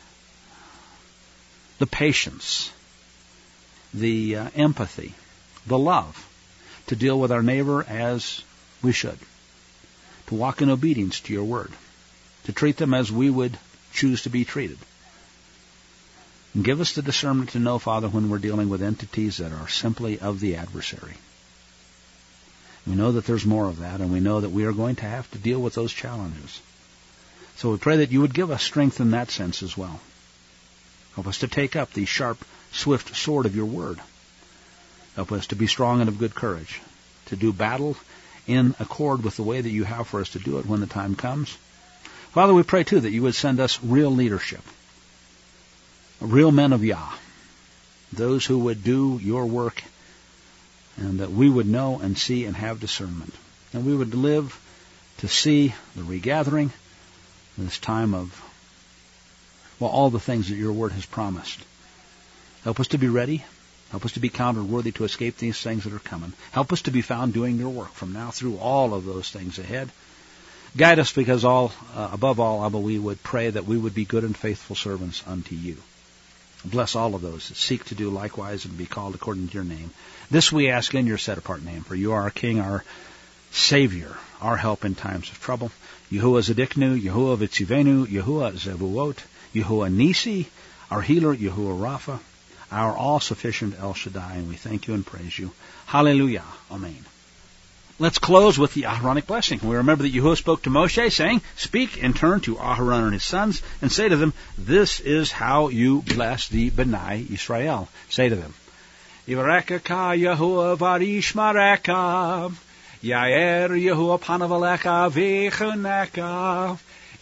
the patience, the empathy, the love to deal with our neighbor as we should, to walk in obedience to your word, to treat them as we would choose to be treated. And give us the discernment to know, Father, when we're dealing with entities that are simply of the adversary. We know that there's more of that, and we know that we are going to have to deal with those challenges. So we pray that you would give us strength in that sense as well. Help us to take up the sharp, swift sword of your word. Help us to be strong and of good courage, to do battle in accord with the way that you have for us to do it when the time comes. Father, we pray, too, that you would send us real leadership, real men of Yah, those who would do your work, and that we would know and see and have discernment. And we would live to see the regathering, this time of, all the things that your word has promised. Help us to be ready. Help us to be counted worthy to escape these things that are coming. Help us to be found doing your work from now through all of those things ahead. Guide us, because above all, Abba, we would pray that we would be good and faithful servants unto you. Bless all of those that seek to do likewise and be called according to your name. This we ask in your set-apart name, for you are our King, our Savior, our help in times of trouble. Yahuwah Zedeknu, Yahuwah Vitzivenu, Yahuwah Zevuot, Yahuwah Nisi, our healer, Yahuwah Rapha, our all-sufficient El Shaddai, and we thank you and praise you. Hallelujah. Amen. Let's close with the Aharonic blessing. We remember that Yahuwah spoke to Moshe, saying, "Speak and turn to Aharon and his sons, and say to them, this is how you bless the B'nai Yisrael." Say to them, Yivarekaka Yahuwah varishmareka, Yair Yahuwah panav alecha v'choneka,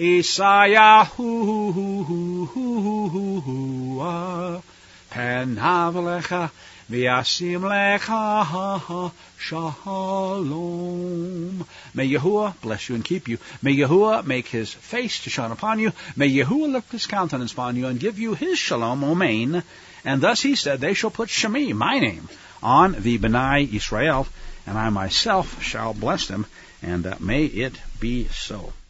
Isayahu panav alecha v'yasim lecha shalom. May Yahuwah bless you and keep you. May Yahuwah make his face to shine upon you. May Yahuwah lift his countenance upon you and give you his shalom, Amen. And thus he said, they shall put Shemi, my name, on the B'nai Yisrael, and I myself shall bless them, and may it be so.